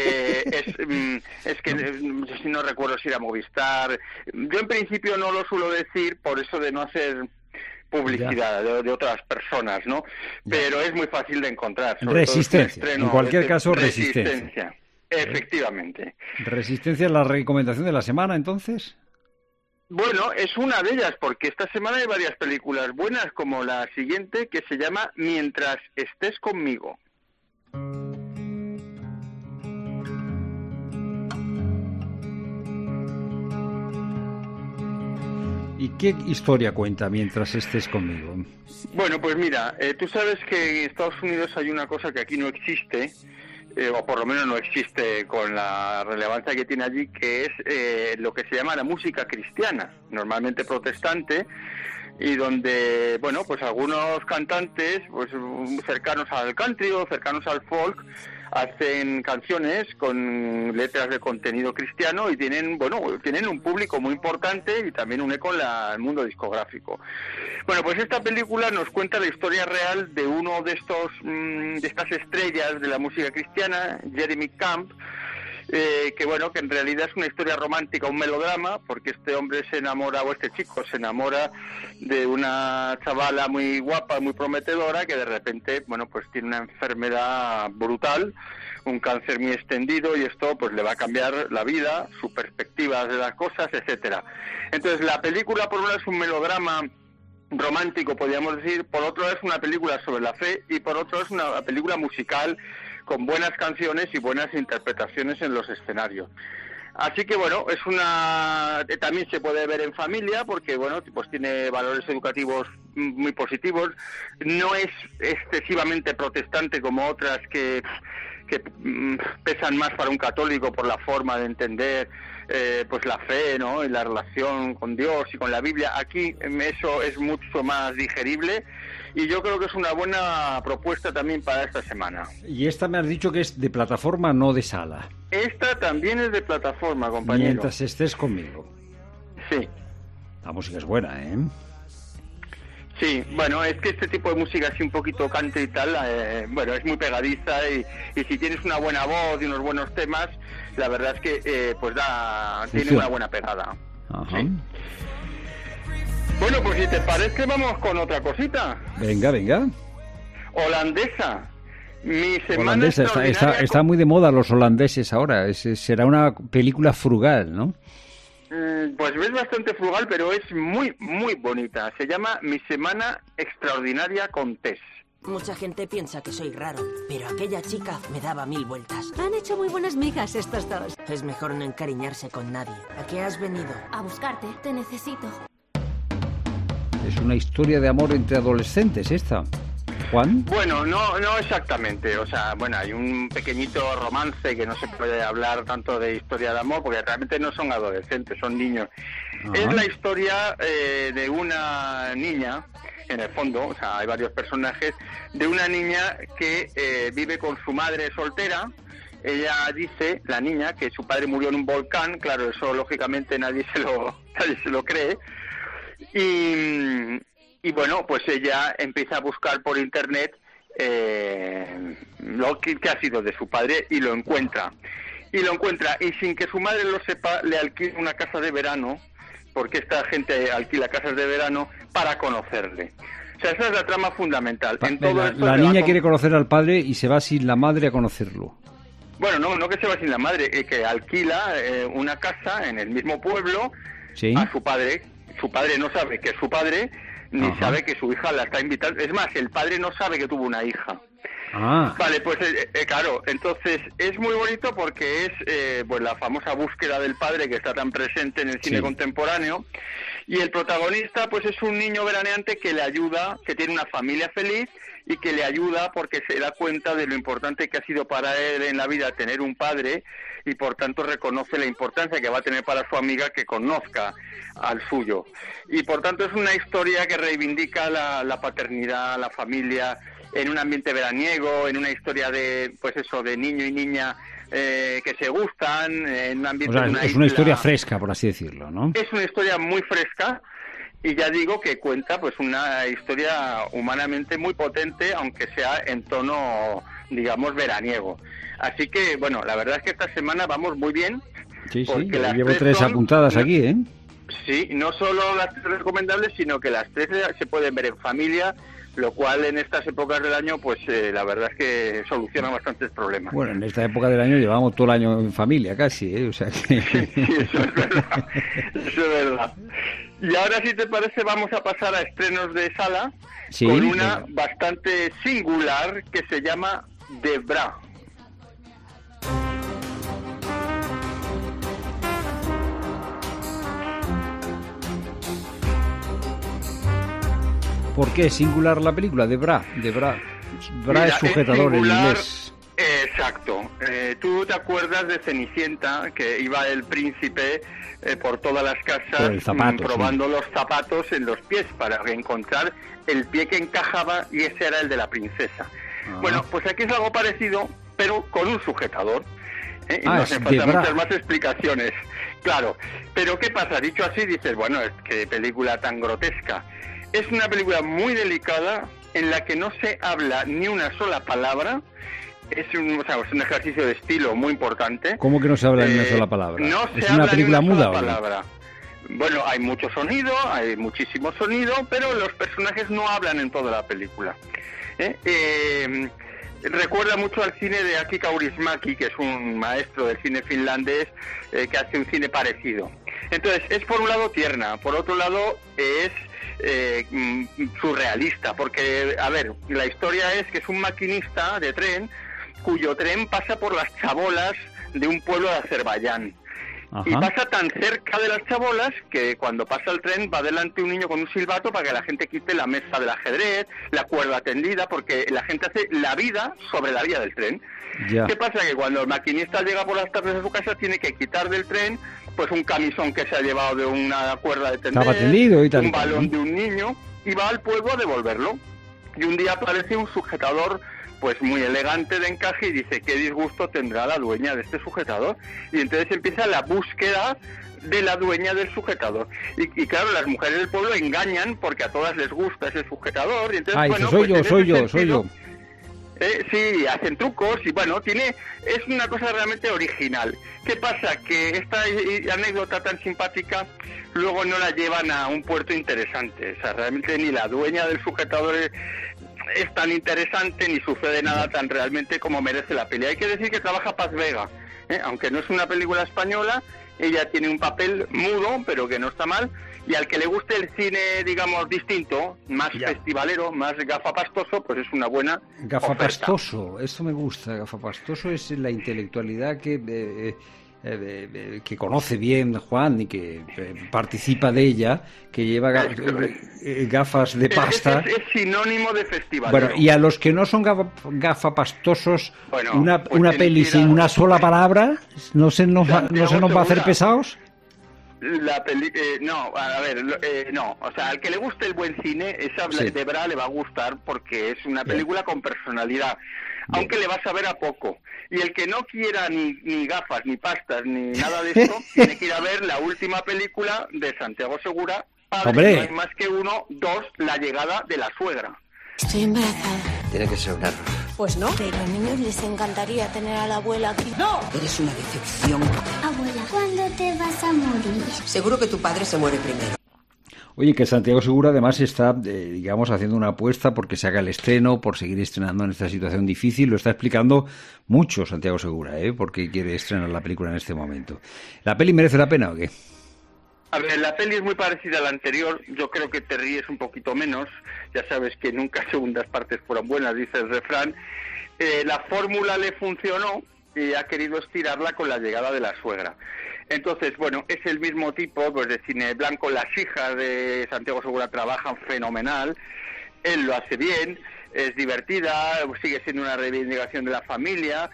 S11: es que no recuerdo si era Movistar. Yo en principio no lo suelo decir por eso de no hacer publicidad de otras personas, ¿no? Pero es muy fácil de encontrar.
S6: Resistencia, en cualquier caso, Resistencia.
S11: Efectivamente.
S6: ¿Resistencia es la recomendación de la semana, entonces?
S11: Bueno, es una de ellas, porque esta semana hay varias películas buenas, como la siguiente, que se llama Mientras estés conmigo.
S6: ¿Y qué historia cuenta mientras estés conmigo?
S11: Bueno, pues mira, tú sabes que en Estados Unidos hay una cosa que aquí no existe, o por lo menos no existe con la relevancia que tiene allí, que es lo que se llama la música cristiana, normalmente protestante, y donde, bueno, pues algunos cantantes, pues cercanos al country o cercanos al folk, hacen canciones con letras de contenido cristiano y tienen un público muy importante y también un eco en el mundo discográfico. Bueno, pues esta película nos cuenta la historia real de uno de estas estrellas de la música cristiana, Jeremy Camp, que en realidad es una historia romántica, un melodrama, porque este hombre se enamora, o este chico se enamora de una chavala muy guapa, muy prometedora, que de repente, pues tiene una enfermedad brutal, un cáncer muy extendido, y esto pues le va a cambiar la vida, su perspectiva de las cosas, etcétera. Entonces la película, por un lado, es un melodrama romántico, podríamos decir, por otro lado es una película sobre la fe, y por otro es una película musical con buenas canciones y buenas interpretaciones en los escenarios. Así que también se puede ver en familia, porque pues tiene valores educativos muy positivos. No es excesivamente protestante como otras que pesan más para un católico por la forma de entender pues la fe, ¿no? Y la relación con Dios y con la Biblia. Aquí eso es mucho más digerible, y yo creo que es una buena propuesta también para esta semana.
S6: Y esta me has dicho que es de plataforma, no de sala.
S11: Esta también es de plataforma, compañero.
S6: Mientras estés conmigo.
S11: Sí.
S6: La música es buena, ¿eh?
S11: Sí, es que este tipo de música así un poquito country y tal, es muy pegadiza, y si tienes una buena voz y unos buenos temas, la verdad es que tiene una buena pegada.
S6: Ajá.
S11: Sí. Bueno, pues si te parece, vamos con otra cosita.
S6: Venga.
S11: Holandesa.
S6: Holandesa, está muy de moda los holandeses ahora. Será una película frugal, ¿no?
S11: Pues es bastante frugal, pero es muy, muy bonita. Se llama Mi Semana Extraordinaria con Tess.
S1: Mucha gente piensa que soy raro, pero aquella chica me daba 1000 vueltas.
S13: Han hecho muy buenas migas estos dos.
S1: Es mejor no encariñarse con nadie. ¿A qué has venido?
S13: A buscarte, te necesito.
S6: Es una historia de amor entre adolescentes esta. ¿Juan?
S11: Bueno, no exactamente. Hay un pequeñito romance, que no se puede hablar tanto de historia de amor, porque realmente no son adolescentes, son niños. Ajá. Es la historia de una niña, en el fondo, hay varios personajes, de una niña que vive con su madre soltera. Ella dice, la niña, que su padre murió en un volcán. Claro, eso lógicamente nadie se lo cree. Y pues ella empieza a buscar por internet lo que ha sido de su padre, y lo encuentra. Y sin que su madre lo sepa, le alquila una casa de verano, porque esta gente alquila casas de verano para conocerle. Esa es la trama fundamental.
S6: La niña quiere conocer al padre y se va sin la madre a conocerlo.
S11: Bueno, no que se va sin la madre, que alquila una casa en el mismo pueblo, ¿sí?, a su padre. Su padre no sabe que es su padre, ni Ajá. sabe que su hija la está invitando. Es más, el padre no sabe que tuvo una hija.
S6: Ah.
S11: Vale, pues claro, entonces es muy bonito, porque es la famosa búsqueda del padre que está tan presente en el cine contemporáneo, y el protagonista pues es un niño veraneante que le ayuda, que tiene una familia feliz, y que le ayuda porque se da cuenta de lo importante que ha sido para él en la vida tener un padre, y por tanto reconoce la importancia que va a tener para su amiga que conozca al suyo. Y por tanto es una historia que reivindica la paternidad, la familia, en un ambiente veraniego, en una historia de niño y niña que se gustan, en un ambiente de una
S6: es una historia fresca, por así decirlo, ¿no?
S11: Es una historia muy fresca, y ya digo que cuenta pues una historia humanamente muy potente, aunque sea en tono, digamos, veraniego. Así que, la verdad es que esta semana vamos muy bien.
S6: Sí, yo llevo 3 apuntadas aquí, ¿eh?
S11: Sí, no solo las 3 recomendables, sino que las 3 se pueden ver en familia, lo cual en estas épocas del año, pues la verdad es que soluciona bastantes problemas.
S6: Bueno, en esta época del año llevamos todo el año en familia casi, ¿eh? O sea que...
S11: Sí, eso es verdad. Eso es verdad. Y ahora, si te parece, vamos a pasar a estrenos de sala, con una bastante singular que se llama Debra.
S6: ¿Por qué es singular la película? De Bra. Bra es sujetador en inglés.
S11: Exacto. ¿Tú te acuerdas de Cenicienta, que iba el príncipe por todas las casas probando los zapatos en los pies para encontrar el pie que encajaba, y ese era el de la princesa? Bueno, pues aquí es algo parecido, pero con un sujetador. Y no hacen falta muchas más explicaciones. Claro, pero ¿qué pasa? Dicho así, dices, bueno, qué película tan grotesca. Es una película muy delicada en la que no se habla ni una sola palabra. Es un ejercicio de estilo muy importante.
S6: ¿Cómo que no se habla ni una sola palabra?
S11: No
S6: ¿Es
S11: se
S6: una
S11: habla
S6: película
S11: ni una
S6: muda
S11: sola
S6: o no?
S11: palabra. Bueno, hay mucho sonido, hay muchísimo sonido, pero los personajes no hablan en toda la película. Recuerda mucho al cine de Aki Kaurismäki, que es un maestro del cine finlandés que hace un cine parecido. Entonces, es por un lado tierna, por otro lado es surrealista, porque, a ver, la historia es que es un maquinista de tren cuyo tren pasa por las chabolas de un pueblo de Azerbaiyán. Ajá. Y pasa tan cerca de las chabolas que cuando pasa el tren va delante un niño con un silbato para que la gente quite la mesa del ajedrez, la cuerda tendida, porque la gente hace la vida sobre la vía del tren. Ya. ¿Qué pasa? Que cuando el maquinista llega por las tardes a su casa tiene que quitar del tren pues un camisón que se ha llevado de una cuerda de tender, un balón de un niño, y va al pueblo a devolverlo. Y un día aparece un sujetador pues muy elegante de encaje y dice, qué disgusto tendrá la dueña de este sujetador. Y entonces empieza la búsqueda de la dueña del sujetador. Y claro, las mujeres del pueblo engañan porque a todas les gusta ese sujetador. Y entonces, bueno, soy yo. Sí, hacen trucos y bueno, es una cosa realmente original. ¿Qué pasa? Que esta anécdota tan simpática luego no la llevan a un puerto interesante. O sea, realmente ni la dueña del sujetador es tan interesante, ni sucede nada tan realmente como merece la peli. Hay que decir que trabaja Paz Vega, aunque no es una película española, ella tiene un papel mudo, pero que no está mal, y al que le guste el cine, digamos, distinto, más festivalero, más gafapastoso, pues es una buena
S6: gafapastoso, esto me gusta. Gafapastoso es la intelectualidad que conoce bien Juan y que participa de ella, que lleva gafas de pasta.
S11: Es sinónimo de festival.
S6: Bueno, y a los que no son gafapastosos,
S11: bueno,
S6: una peli sin una sola palabra, ¿no se nos va a hacer pesados?
S11: La no, a ver, no, o sea, al que le guste el buen cine, esa de Bra le va a gustar porque es una película con personalidad, aunque le vas a ver a poco. Y el que no quiera ni gafas, ni pastas, ni nada de esto, tiene que ir a ver la última película de Santiago Segura, Padre, no hay más que uno, 2, La llegada de la suegra.
S14: Estoy embarazada.
S2: Tiene que ser un error.
S14: Pues no. Pero a los niños les encantaría tener a la abuela aquí. ¡No!
S2: Eres una decepción.
S14: Abuela, ¿cuándo te vas a morir?
S2: Seguro que tu padre se muere primero.
S6: Oye, que Santiago Segura además está, digamos, haciendo una apuesta porque se haga el estreno, por seguir estrenando en esta situación difícil. Lo está explicando mucho Santiago Segura, porque quiere estrenar la película en este momento. ¿La peli merece la pena o qué?
S11: A ver, la peli es muy parecida a la anterior. Yo creo que te ríes un poquito menos. Ya sabes que nunca segundas partes fueron buenas, dice el refrán. La fórmula le funcionó y ha querido estirarla con la llegada de la suegra. Entonces, bueno, es el mismo tipo pues de cine blanco. Las hijas de Santiago Segura trabajan fenomenal. Él lo hace bien, es divertida, sigue siendo una reivindicación de la familia.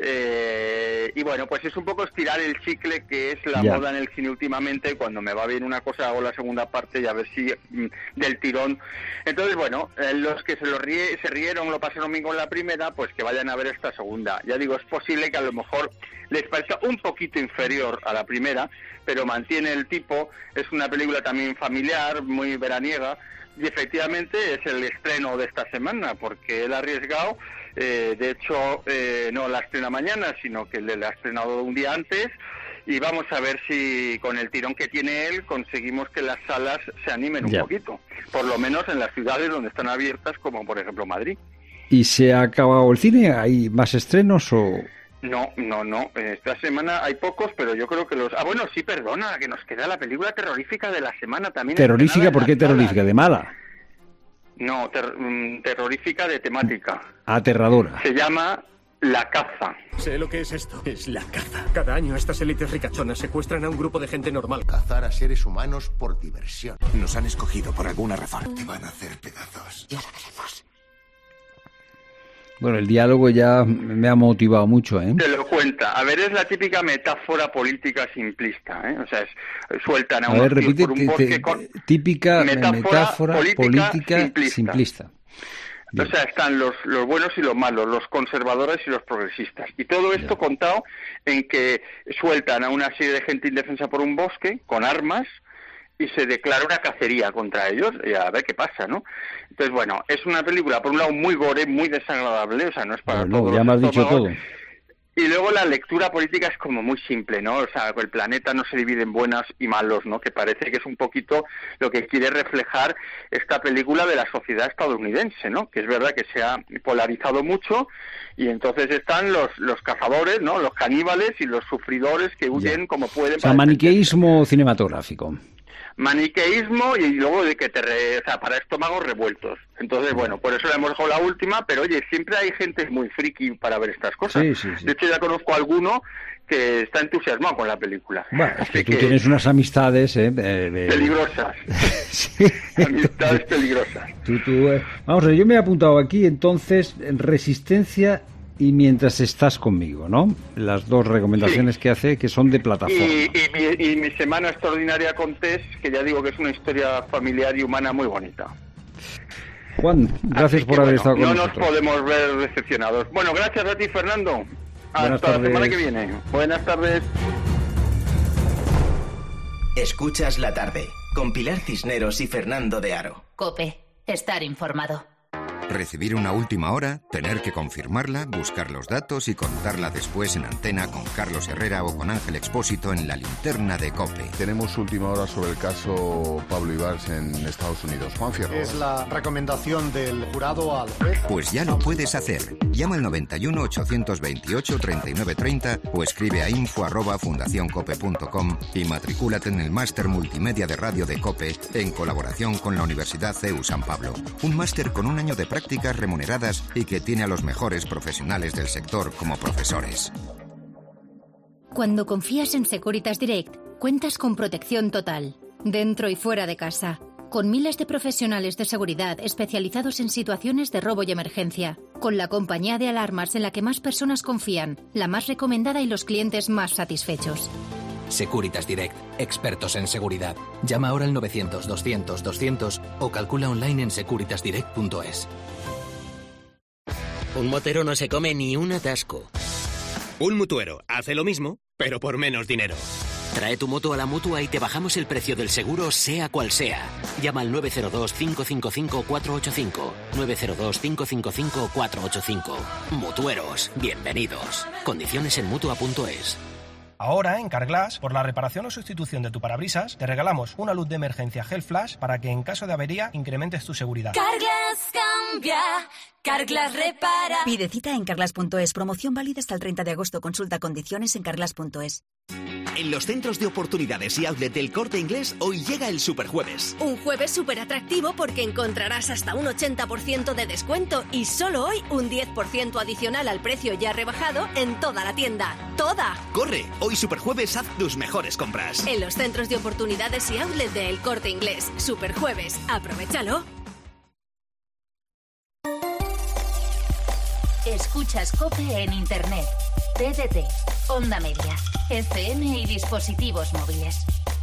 S11: Y bueno, pues es un poco estirar el chicle, que es la moda en el cine últimamente. Cuando me va bien una cosa hago la segunda parte y a ver si del tirón. Entonces, bueno, los que se rieron, lo pasaron bien con la primera, pues que vayan a ver esta segunda. Ya digo, es posible que a lo mejor les parezca un poquito inferior a la primera, pero mantiene el tipo. Es una película también familiar, muy veraniega, y efectivamente es el estreno de esta semana, porque él ha arriesgado. De hecho, no la estrena mañana, sino que la ha estrenado un día antes, y vamos a ver si con el tirón que tiene él conseguimos que las salas se animen un poquito, por lo menos en las ciudades donde están abiertas, como por ejemplo Madrid.
S6: ¿Y se ha acabado el cine? ¿Hay más estrenos o...?
S11: No. Esta semana hay pocos, pero yo creo que los... bueno, sí, perdona, que nos queda la película terrorífica de la semana también.
S6: ¿Terrorífica? ¿Por qué terrorífica? ¿De mala?
S11: No, terrorífica de temática.
S6: Aterradora.
S11: Se llama La caza.
S5: Sé lo que es esto. Es la caza. Cada año estas élites ricachonas secuestran a un grupo de gente normal.
S15: Cazar a seres humanos por diversión.
S5: Nos han escogido por alguna razón.
S15: Te van a hacer pedazos.
S5: Ya lo veremos.
S6: Bueno, el diálogo ya me ha motivado mucho, ¿eh?
S11: Te lo cuenta. A ver, es la típica metáfora política simplista, ¿eh? O sea, sueltan a
S6: ver,
S11: unos tíos
S6: repite,
S11: por un bosque con...
S6: Típica metáfora política simplista.
S11: Bien. O sea, están los buenos y los malos, los conservadores y los progresistas. Y todo esto contado en que sueltan a una serie de gente indefensa por un bosque con armas y se declara una cacería contra ellos y a ver qué pasa, ¿no? Entonces, bueno, es una película, por un lado, muy gore, muy desagradable, o sea, no es para todos.
S6: Ya me has dicho todo.
S11: Y luego la lectura política es como muy simple, ¿no? O sea, el planeta no se divide en buenos y malos, ¿no? Que parece que es un poquito lo que quiere reflejar esta película de la sociedad estadounidense, ¿no? Que es verdad que se ha polarizado mucho y entonces están los cazadores, ¿no? Los caníbales y los sufridores que huyen como pueden.
S6: O sea, maniqueísmo cinematográfico.
S11: Maniqueísmo y luego de que o sea, para estómagos revueltos. Entonces, bueno, por eso le hemos dejado la última, pero oye, siempre hay gente muy friki para ver estas cosas.
S6: Sí.
S11: De hecho, ya conozco a alguno que está entusiasmado con la película.
S6: Bueno, es que tú tienes unas amistades...
S11: peligrosas.
S6: Sí.
S11: Amistades peligrosas.
S6: Vamos a ver, yo me he apuntado aquí, entonces, Resistencia y Mientras estás conmigo, ¿no? Las dos recomendaciones que hace, que son de plataforma.
S11: Y mi semana extraordinaria con Tess, que ya digo que es una historia familiar y humana muy bonita.
S6: Juan, gracias por haber estado con nosotros.
S11: No nos podemos ver decepcionados. Bueno, gracias a ti, Fernando. Hasta la semana que viene. Buenas tardes.
S2: Escuchas La Tarde, con Pilar Cisneros y Fernando de Aro.
S3: COPE, estar informado.
S4: Recibir una última hora, tener que confirmarla, buscar los datos y contarla después en antena con Carlos Herrera o con Ángel Expósito en La Linterna de COPE.
S15: Tenemos última hora sobre el caso Pablo Ibarz en Estados Unidos. Juan Fierro.
S16: Es la recomendación del jurado al juez.
S4: Pues ya lo puedes hacer. Llama al 91 828 3930 o escribe a info@fundacioncope.com y matricúlate en el máster multimedia de radio de COPE en colaboración con la Universidad CEU San Pablo. Un máster con un año de prácticas remuneradas y que tiene a los mejores profesionales del sector como profesores.
S29: Cuando confías en Securitas Direct, cuentas con protección total, dentro y fuera de casa, con miles de profesionales de seguridad especializados en situaciones de robo y emergencia, con la compañía de alarmas en la que más personas confían, la más recomendada y los clientes más satisfechos.
S17: Securitas Direct, expertos en seguridad. Llama ahora al 900-200-200 o calcula online en securitasdirect.es.
S18: Un motero no se come ni un atasco. Un mutuero hace lo mismo, pero por menos dinero. Trae tu moto a la Mutua y te bajamos el precio del seguro, sea cual sea. Llama al 902-555-485. 902-555-485. Mutueros, bienvenidos. Condiciones en Mutua.es.
S7: Ahora, en Carglass, por la reparación o sustitución de tu parabrisas, te regalamos una luz de emergencia Gel Flash para que en caso de avería incrementes tu seguridad.
S8: Carglass cambia, Carglass repara.
S9: Pide cita en carglass.es. Promoción válida hasta el 30 de agosto. Consulta condiciones en carglass.es.
S19: En los centros de oportunidades y outlet del Corte Inglés, hoy llega el Superjueves.
S20: Un jueves súper atractivo porque encontrarás hasta un 80% de descuento y solo hoy un 10% adicional al precio ya rebajado en toda la tienda. ¡Toda!
S19: ¡Corre! Hoy Superjueves haz tus mejores compras.
S20: En los centros de oportunidades y outlet del Corte Inglés. Superjueves. ¡Aprovechalo!
S3: Escuchas COPE en Internet, TDT, Onda Media, FM y dispositivos móviles.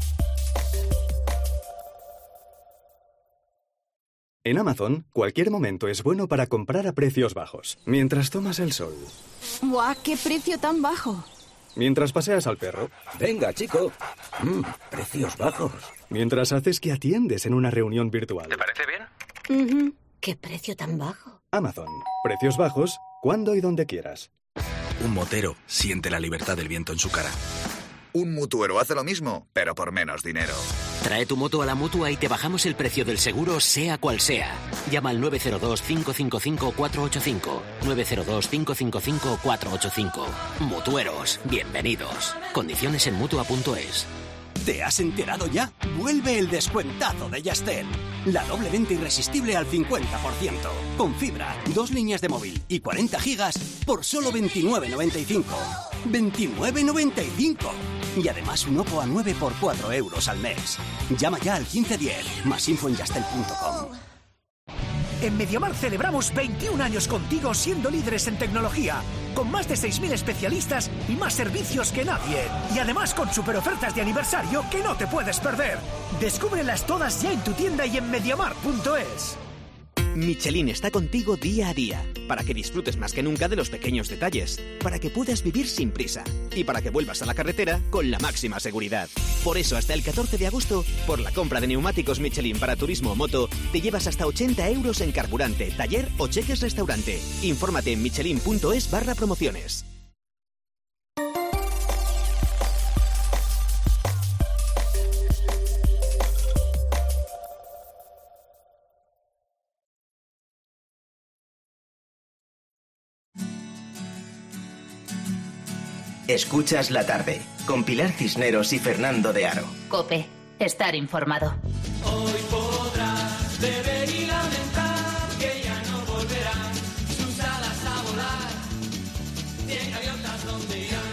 S21: En Amazon, cualquier momento es bueno para comprar a precios bajos. Mientras tomas el sol.
S22: ¡Guau! ¡Qué precio tan bajo!
S21: Mientras paseas al perro.
S23: Venga, chico. Precios bajos.
S21: Mientras haces que atiendes en una reunión virtual.
S23: ¿Te parece bien?
S22: ¿Qué precio tan bajo?
S21: Amazon. Precios bajos, cuando y donde quieras.
S24: Un motero siente la libertad del viento en su cara.
S21: Un mutuero hace lo mismo, pero por menos dinero.
S18: Trae tu moto a la Mutua y te bajamos el precio del seguro, sea cual sea. Llama al 902-555-485. 902-555-485. Mutueros, bienvenidos. Condiciones en Mutua.es.
S1: ¿Te has enterado ya? Vuelve el descuentazo de Yastel. La doble lente irresistible al 50%. Con fibra, 2 líneas de móvil y 40 gigas por solo 29,95. ¡29,95! Y además un Oppo A9 por 4 euros al mes. Llama ya al 1510. Más info en yastel.com.
S10: En MediaMarkt celebramos 21 años contigo siendo líderes en tecnología, con más de 6.000 especialistas y más servicios que nadie. Y además con superofertas de aniversario que no te puedes perder. Descúbrelas todas ya en tu tienda y en MediaMarkt.es.
S12: Michelin está contigo día a día, para que disfrutes más que nunca de los pequeños detalles, para que puedas vivir sin prisa y para que vuelvas a la carretera con la máxima seguridad. Por eso, hasta el 14 de agosto, por la compra de neumáticos Michelin para turismo o moto, te llevas hasta 80 euros en carburante, taller o cheques restaurante. Infórmate en michelin.es/promociones.
S2: Escuchas la tarde, con Pilar Cisneros y Fernando de Aro.
S3: COPE, estar informado.
S13: Hoy podrás beber y lamentar que ya no volverán sus alas a volar. 100 gaviotas donde irán.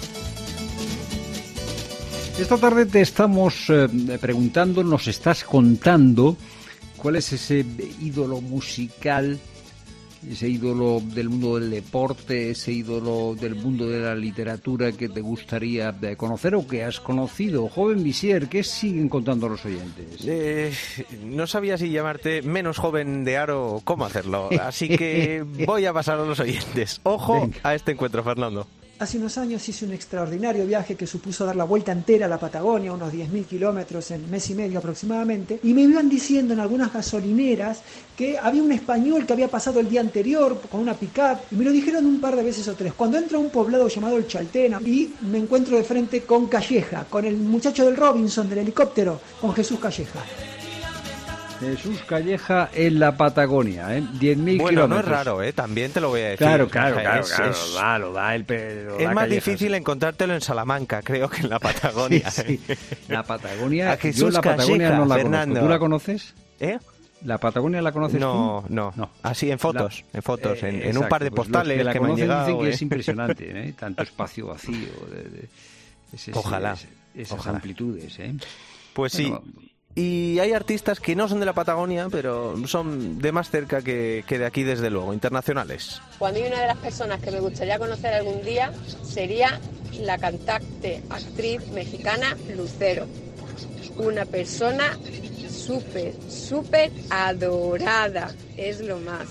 S6: Esta tarde te estamos preguntando, nos estás contando cuál es ese ídolo musical, ese ídolo del mundo del deporte, ese ídolo del mundo de la literatura que te gustaría conocer o que has conocido. Joven Visier, ¿qué siguen contando los oyentes?
S14: No sabía si llamarte menos joven de Aro o cómo hacerlo, así que voy a pasar a los oyentes. Ojo a este encuentro, Fernando.
S25: Hace unos años hice un extraordinario viaje que supuso dar la vuelta entera a la Patagonia, unos 10.000 kilómetros en mes y medio aproximadamente, y me iban diciendo en algunas gasolineras que había un español que había pasado el día anterior con una pick-up, y me lo dijeron un par de veces o tres. Cuando entro a un poblado llamado El Chaltén y me encuentro de frente con Calleja, con el muchacho del Robinson, del helicóptero, con Jesús Calleja.
S6: Jesús Calleja en la Patagonia, 10.000 kilómetros.
S14: Bueno, no es raro, también te lo voy a decir.
S6: Claro, lo da el Pedro.
S14: Es más difícil encontrártelo en Salamanca, creo, que en la Patagonia.
S6: Sí. La Patagonia,
S14: yo
S6: la Patagonia
S14: Calleja,
S6: no la
S14: Fernando.
S6: conozco. ¿Tú la conoces? ¿La Patagonia la conoces
S14: tú? No. Así, en fotos, en un par de postales
S6: los
S14: que me han llegado.
S6: Dicen que es impresionante, tanto espacio vacío,
S14: Ojalá.
S6: Esas amplitudes.
S14: Pues bueno, sí. Y hay artistas que no son de la Patagonia, pero son de más cerca que de aquí, desde luego, internacionales.
S26: Cuando hay una de las personas que me gustaría conocer algún día sería la cantante, actriz mexicana Lucero. Una persona súper adorada. Es lo más.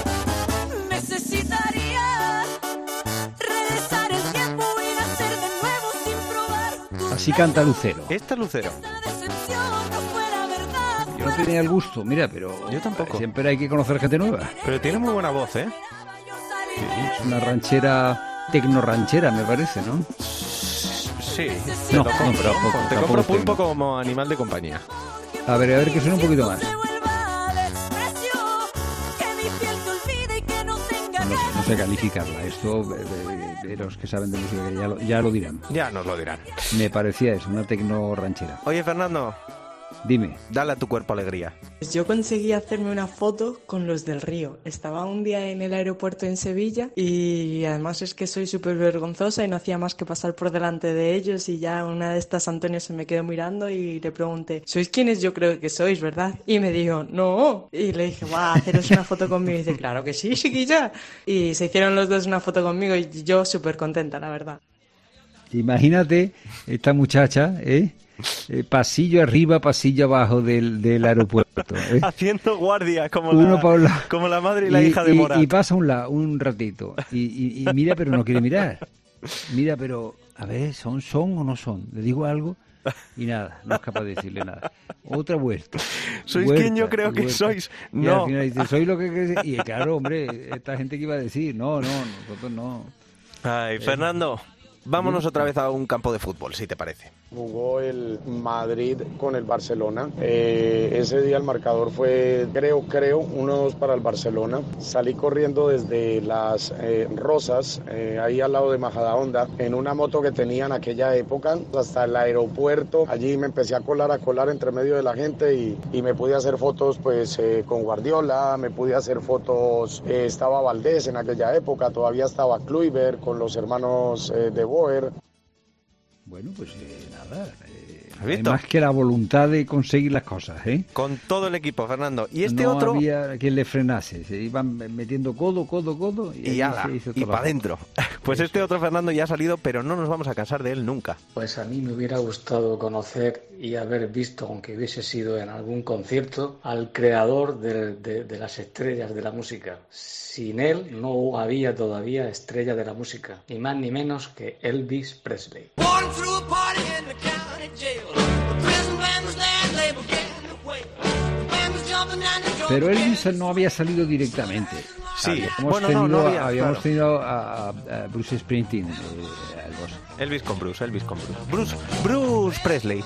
S13: Necesitaría regresar el tiempo y nacer de nuevo sin probar.
S6: Así canta Lucero.
S14: Esta es Lucero.
S6: Yo no tenía el gusto, mira, pero
S14: yo tampoco.
S6: Siempre hay que conocer gente nueva.
S14: Pero tiene muy buena voz,
S6: Sí, es una ranchera, tecno-ranchera, me parece, ¿no?
S14: Sí,
S6: pero
S14: te compro pulpo como animal de compañía.
S6: A ver que suene un poquito más. No sé calificarla, esto de los que saben de música ya lo dirán.
S14: Ya nos lo dirán.
S6: Me parecía eso, una tecno-ranchera.
S14: Oye, Fernando.
S6: Dime.
S14: Dale a tu cuerpo alegría.
S27: Yo conseguí hacerme una foto con los del Río. Estaba un día en el aeropuerto en Sevilla y además es que soy súper vergonzosa y no hacía más que pasar por delante de ellos y ya una de estas, Antonio, se me quedó mirando y le pregunté, ¿sois quienes yo creo que sois, verdad? Y me dijo, no. Y le dije, guau, haceros una foto conmigo. Y dice, claro que sí, chiquilla. Y se hicieron los dos una foto conmigo y yo súper contenta, la verdad.
S6: Imagínate esta muchacha, pasillo arriba, pasillo abajo del aeropuerto.
S14: Haciendo guardia, como la madre y la hija de Morat.
S6: Y pasa un ratito. Y mira, pero no quiere mirar. Mira, pero, a ver, ¿son o no son? Le digo algo y nada, no es capaz de decirle nada. Otra vuelta.
S14: ¿Sois quien yo creo que sois?
S6: No. Y al final dice, soy lo que... Y claro, hombre, esta gente que iba a decir, no, nosotros no.
S14: Ay, Fernando, vámonos otra vez a un campo de fútbol, si te parece.
S4: Jugó el Madrid con el Barcelona. Ese día el marcador fue, creo, 1-2 para el Barcelona. Salí corriendo desde Las Rosas, ahí al lado de Majadahonda, en una moto que tenía en aquella época, hasta el aeropuerto. Allí me empecé a colar entre medio de la gente y me pude hacer fotos pues con Guardiola, me pude hacer fotos, estaba Valdés en aquella época, todavía estaba Kluivert con los hermanos de Boer.
S6: Bueno, pues nada, hay más que la voluntad de conseguir las cosas, ¿eh?
S14: Con todo el equipo, Fernando. Y este
S6: no
S14: otro...
S6: había quien le frenase, se iban metiendo codo y
S14: ya, y para adentro. Pues eso. Este otro, Fernando, ya ha salido, pero no nos vamos a cansar de él nunca.
S5: Pues a mí me hubiera gustado conocer y haber visto, aunque hubiese sido en algún concierto, al creador de las estrellas de la música. Sin él no había todavía estrella de la música, ni más ni menos que Elvis Presley.
S6: Pero Elvis no había salido directamente.
S14: Sí,
S6: Habíamos tenido a Bruce Springsteen.
S14: Elvis con Bruce. Bruce Presley.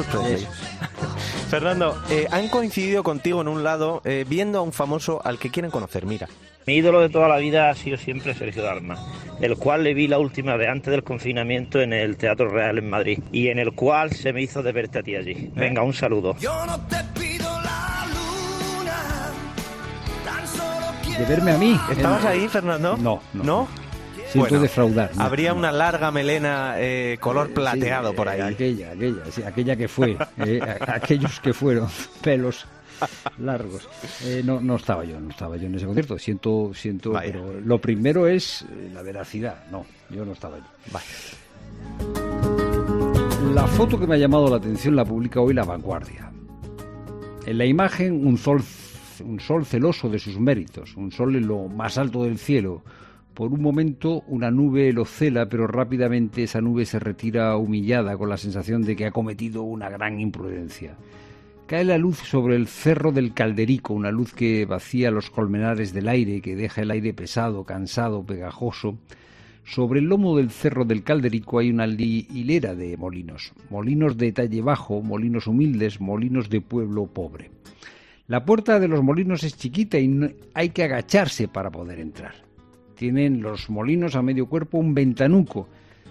S14: Fernando, han coincidido contigo en un lado viendo a un famoso al que quieren conocer, mira.
S7: Mi ídolo de toda la vida ha sido siempre Sergio Dalma, el cual le vi la última vez antes del confinamiento en el Teatro Real en Madrid y en el cual se me hizo de verte a ti allí. Venga, un saludo.
S13: Yo no te pido la luna, tan solo quiero...
S6: De verme a mí.
S14: ¿Estabas ahí, Fernando?
S6: No. Siento defraudar.
S14: Habría una larga melena color plateado por ahí.
S6: Aquella que fue, aquellos que fueron pelos largos. No estaba yo en ese concierto. Siento, pero lo primero es la veracidad. No, yo no estaba allí. La foto que me ha llamado la atención la publica hoy La Vanguardia. En la imagen un sol celoso de sus méritos, un sol en lo más alto del cielo. Por un momento una nube lo cela, pero rápidamente esa nube se retira humillada con la sensación de que ha cometido una gran imprudencia. Cae la luz sobre el cerro del Calderico, una luz que vacía los colmenares del aire, que deja el aire pesado, cansado, pegajoso. Sobre el lomo del cerro del Calderico hay una hilera de molinos de talle bajo, molinos humildes, molinos de pueblo pobre. La puerta de los molinos es chiquita y hay que agacharse para poder entrar. Tienen los molinos a medio cuerpo un ventanuco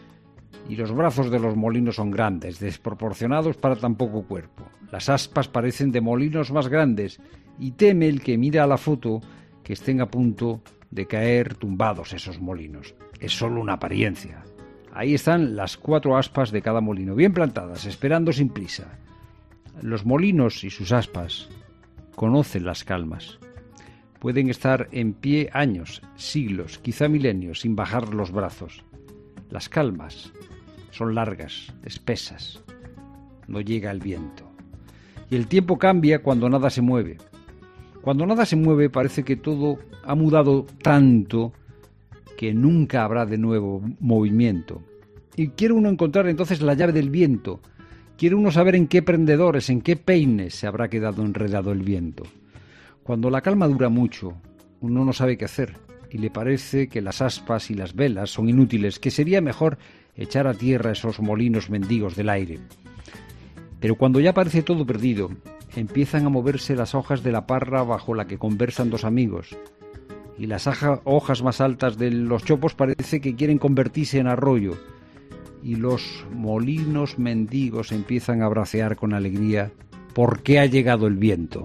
S6: y los brazos de los molinos son grandes, desproporcionados para tan poco cuerpo. Las aspas parecen de molinos más grandes y teme el que mira a la foto que estén a punto de caer tumbados esos molinos. Es solo una apariencia. Ahí están las 4 aspas de cada molino, bien plantadas, esperando sin prisa. Los molinos y sus aspas conocen las calmas. Pueden estar en pie años, siglos, quizá milenios, sin bajar los brazos. Las calmas son largas, espesas. No llega el viento. Y el tiempo cambia cuando nada se mueve. Cuando nada se mueve parece que todo ha mudado tanto que nunca habrá de nuevo movimiento. Y quiere uno encontrar entonces la llave del viento. Quiere uno saber en qué prendedores, en qué peines se habrá quedado enredado el viento. Cuando la calma dura mucho, uno no sabe qué hacer y le parece que las aspas y las velas son inútiles, que sería mejor echar a tierra esos molinos mendigos del aire. Pero cuando ya parece todo perdido, empiezan a moverse las hojas de la parra bajo la que conversan 2 amigos, y las hojas más altas de los chopos parece que quieren convertirse en arroyo, y los molinos mendigos empiezan a bracear con alegría porque ha llegado el viento.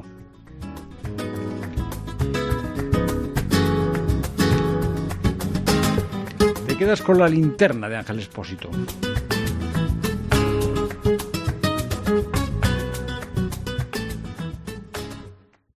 S6: Te quedas con la linterna de Ángel Expósito.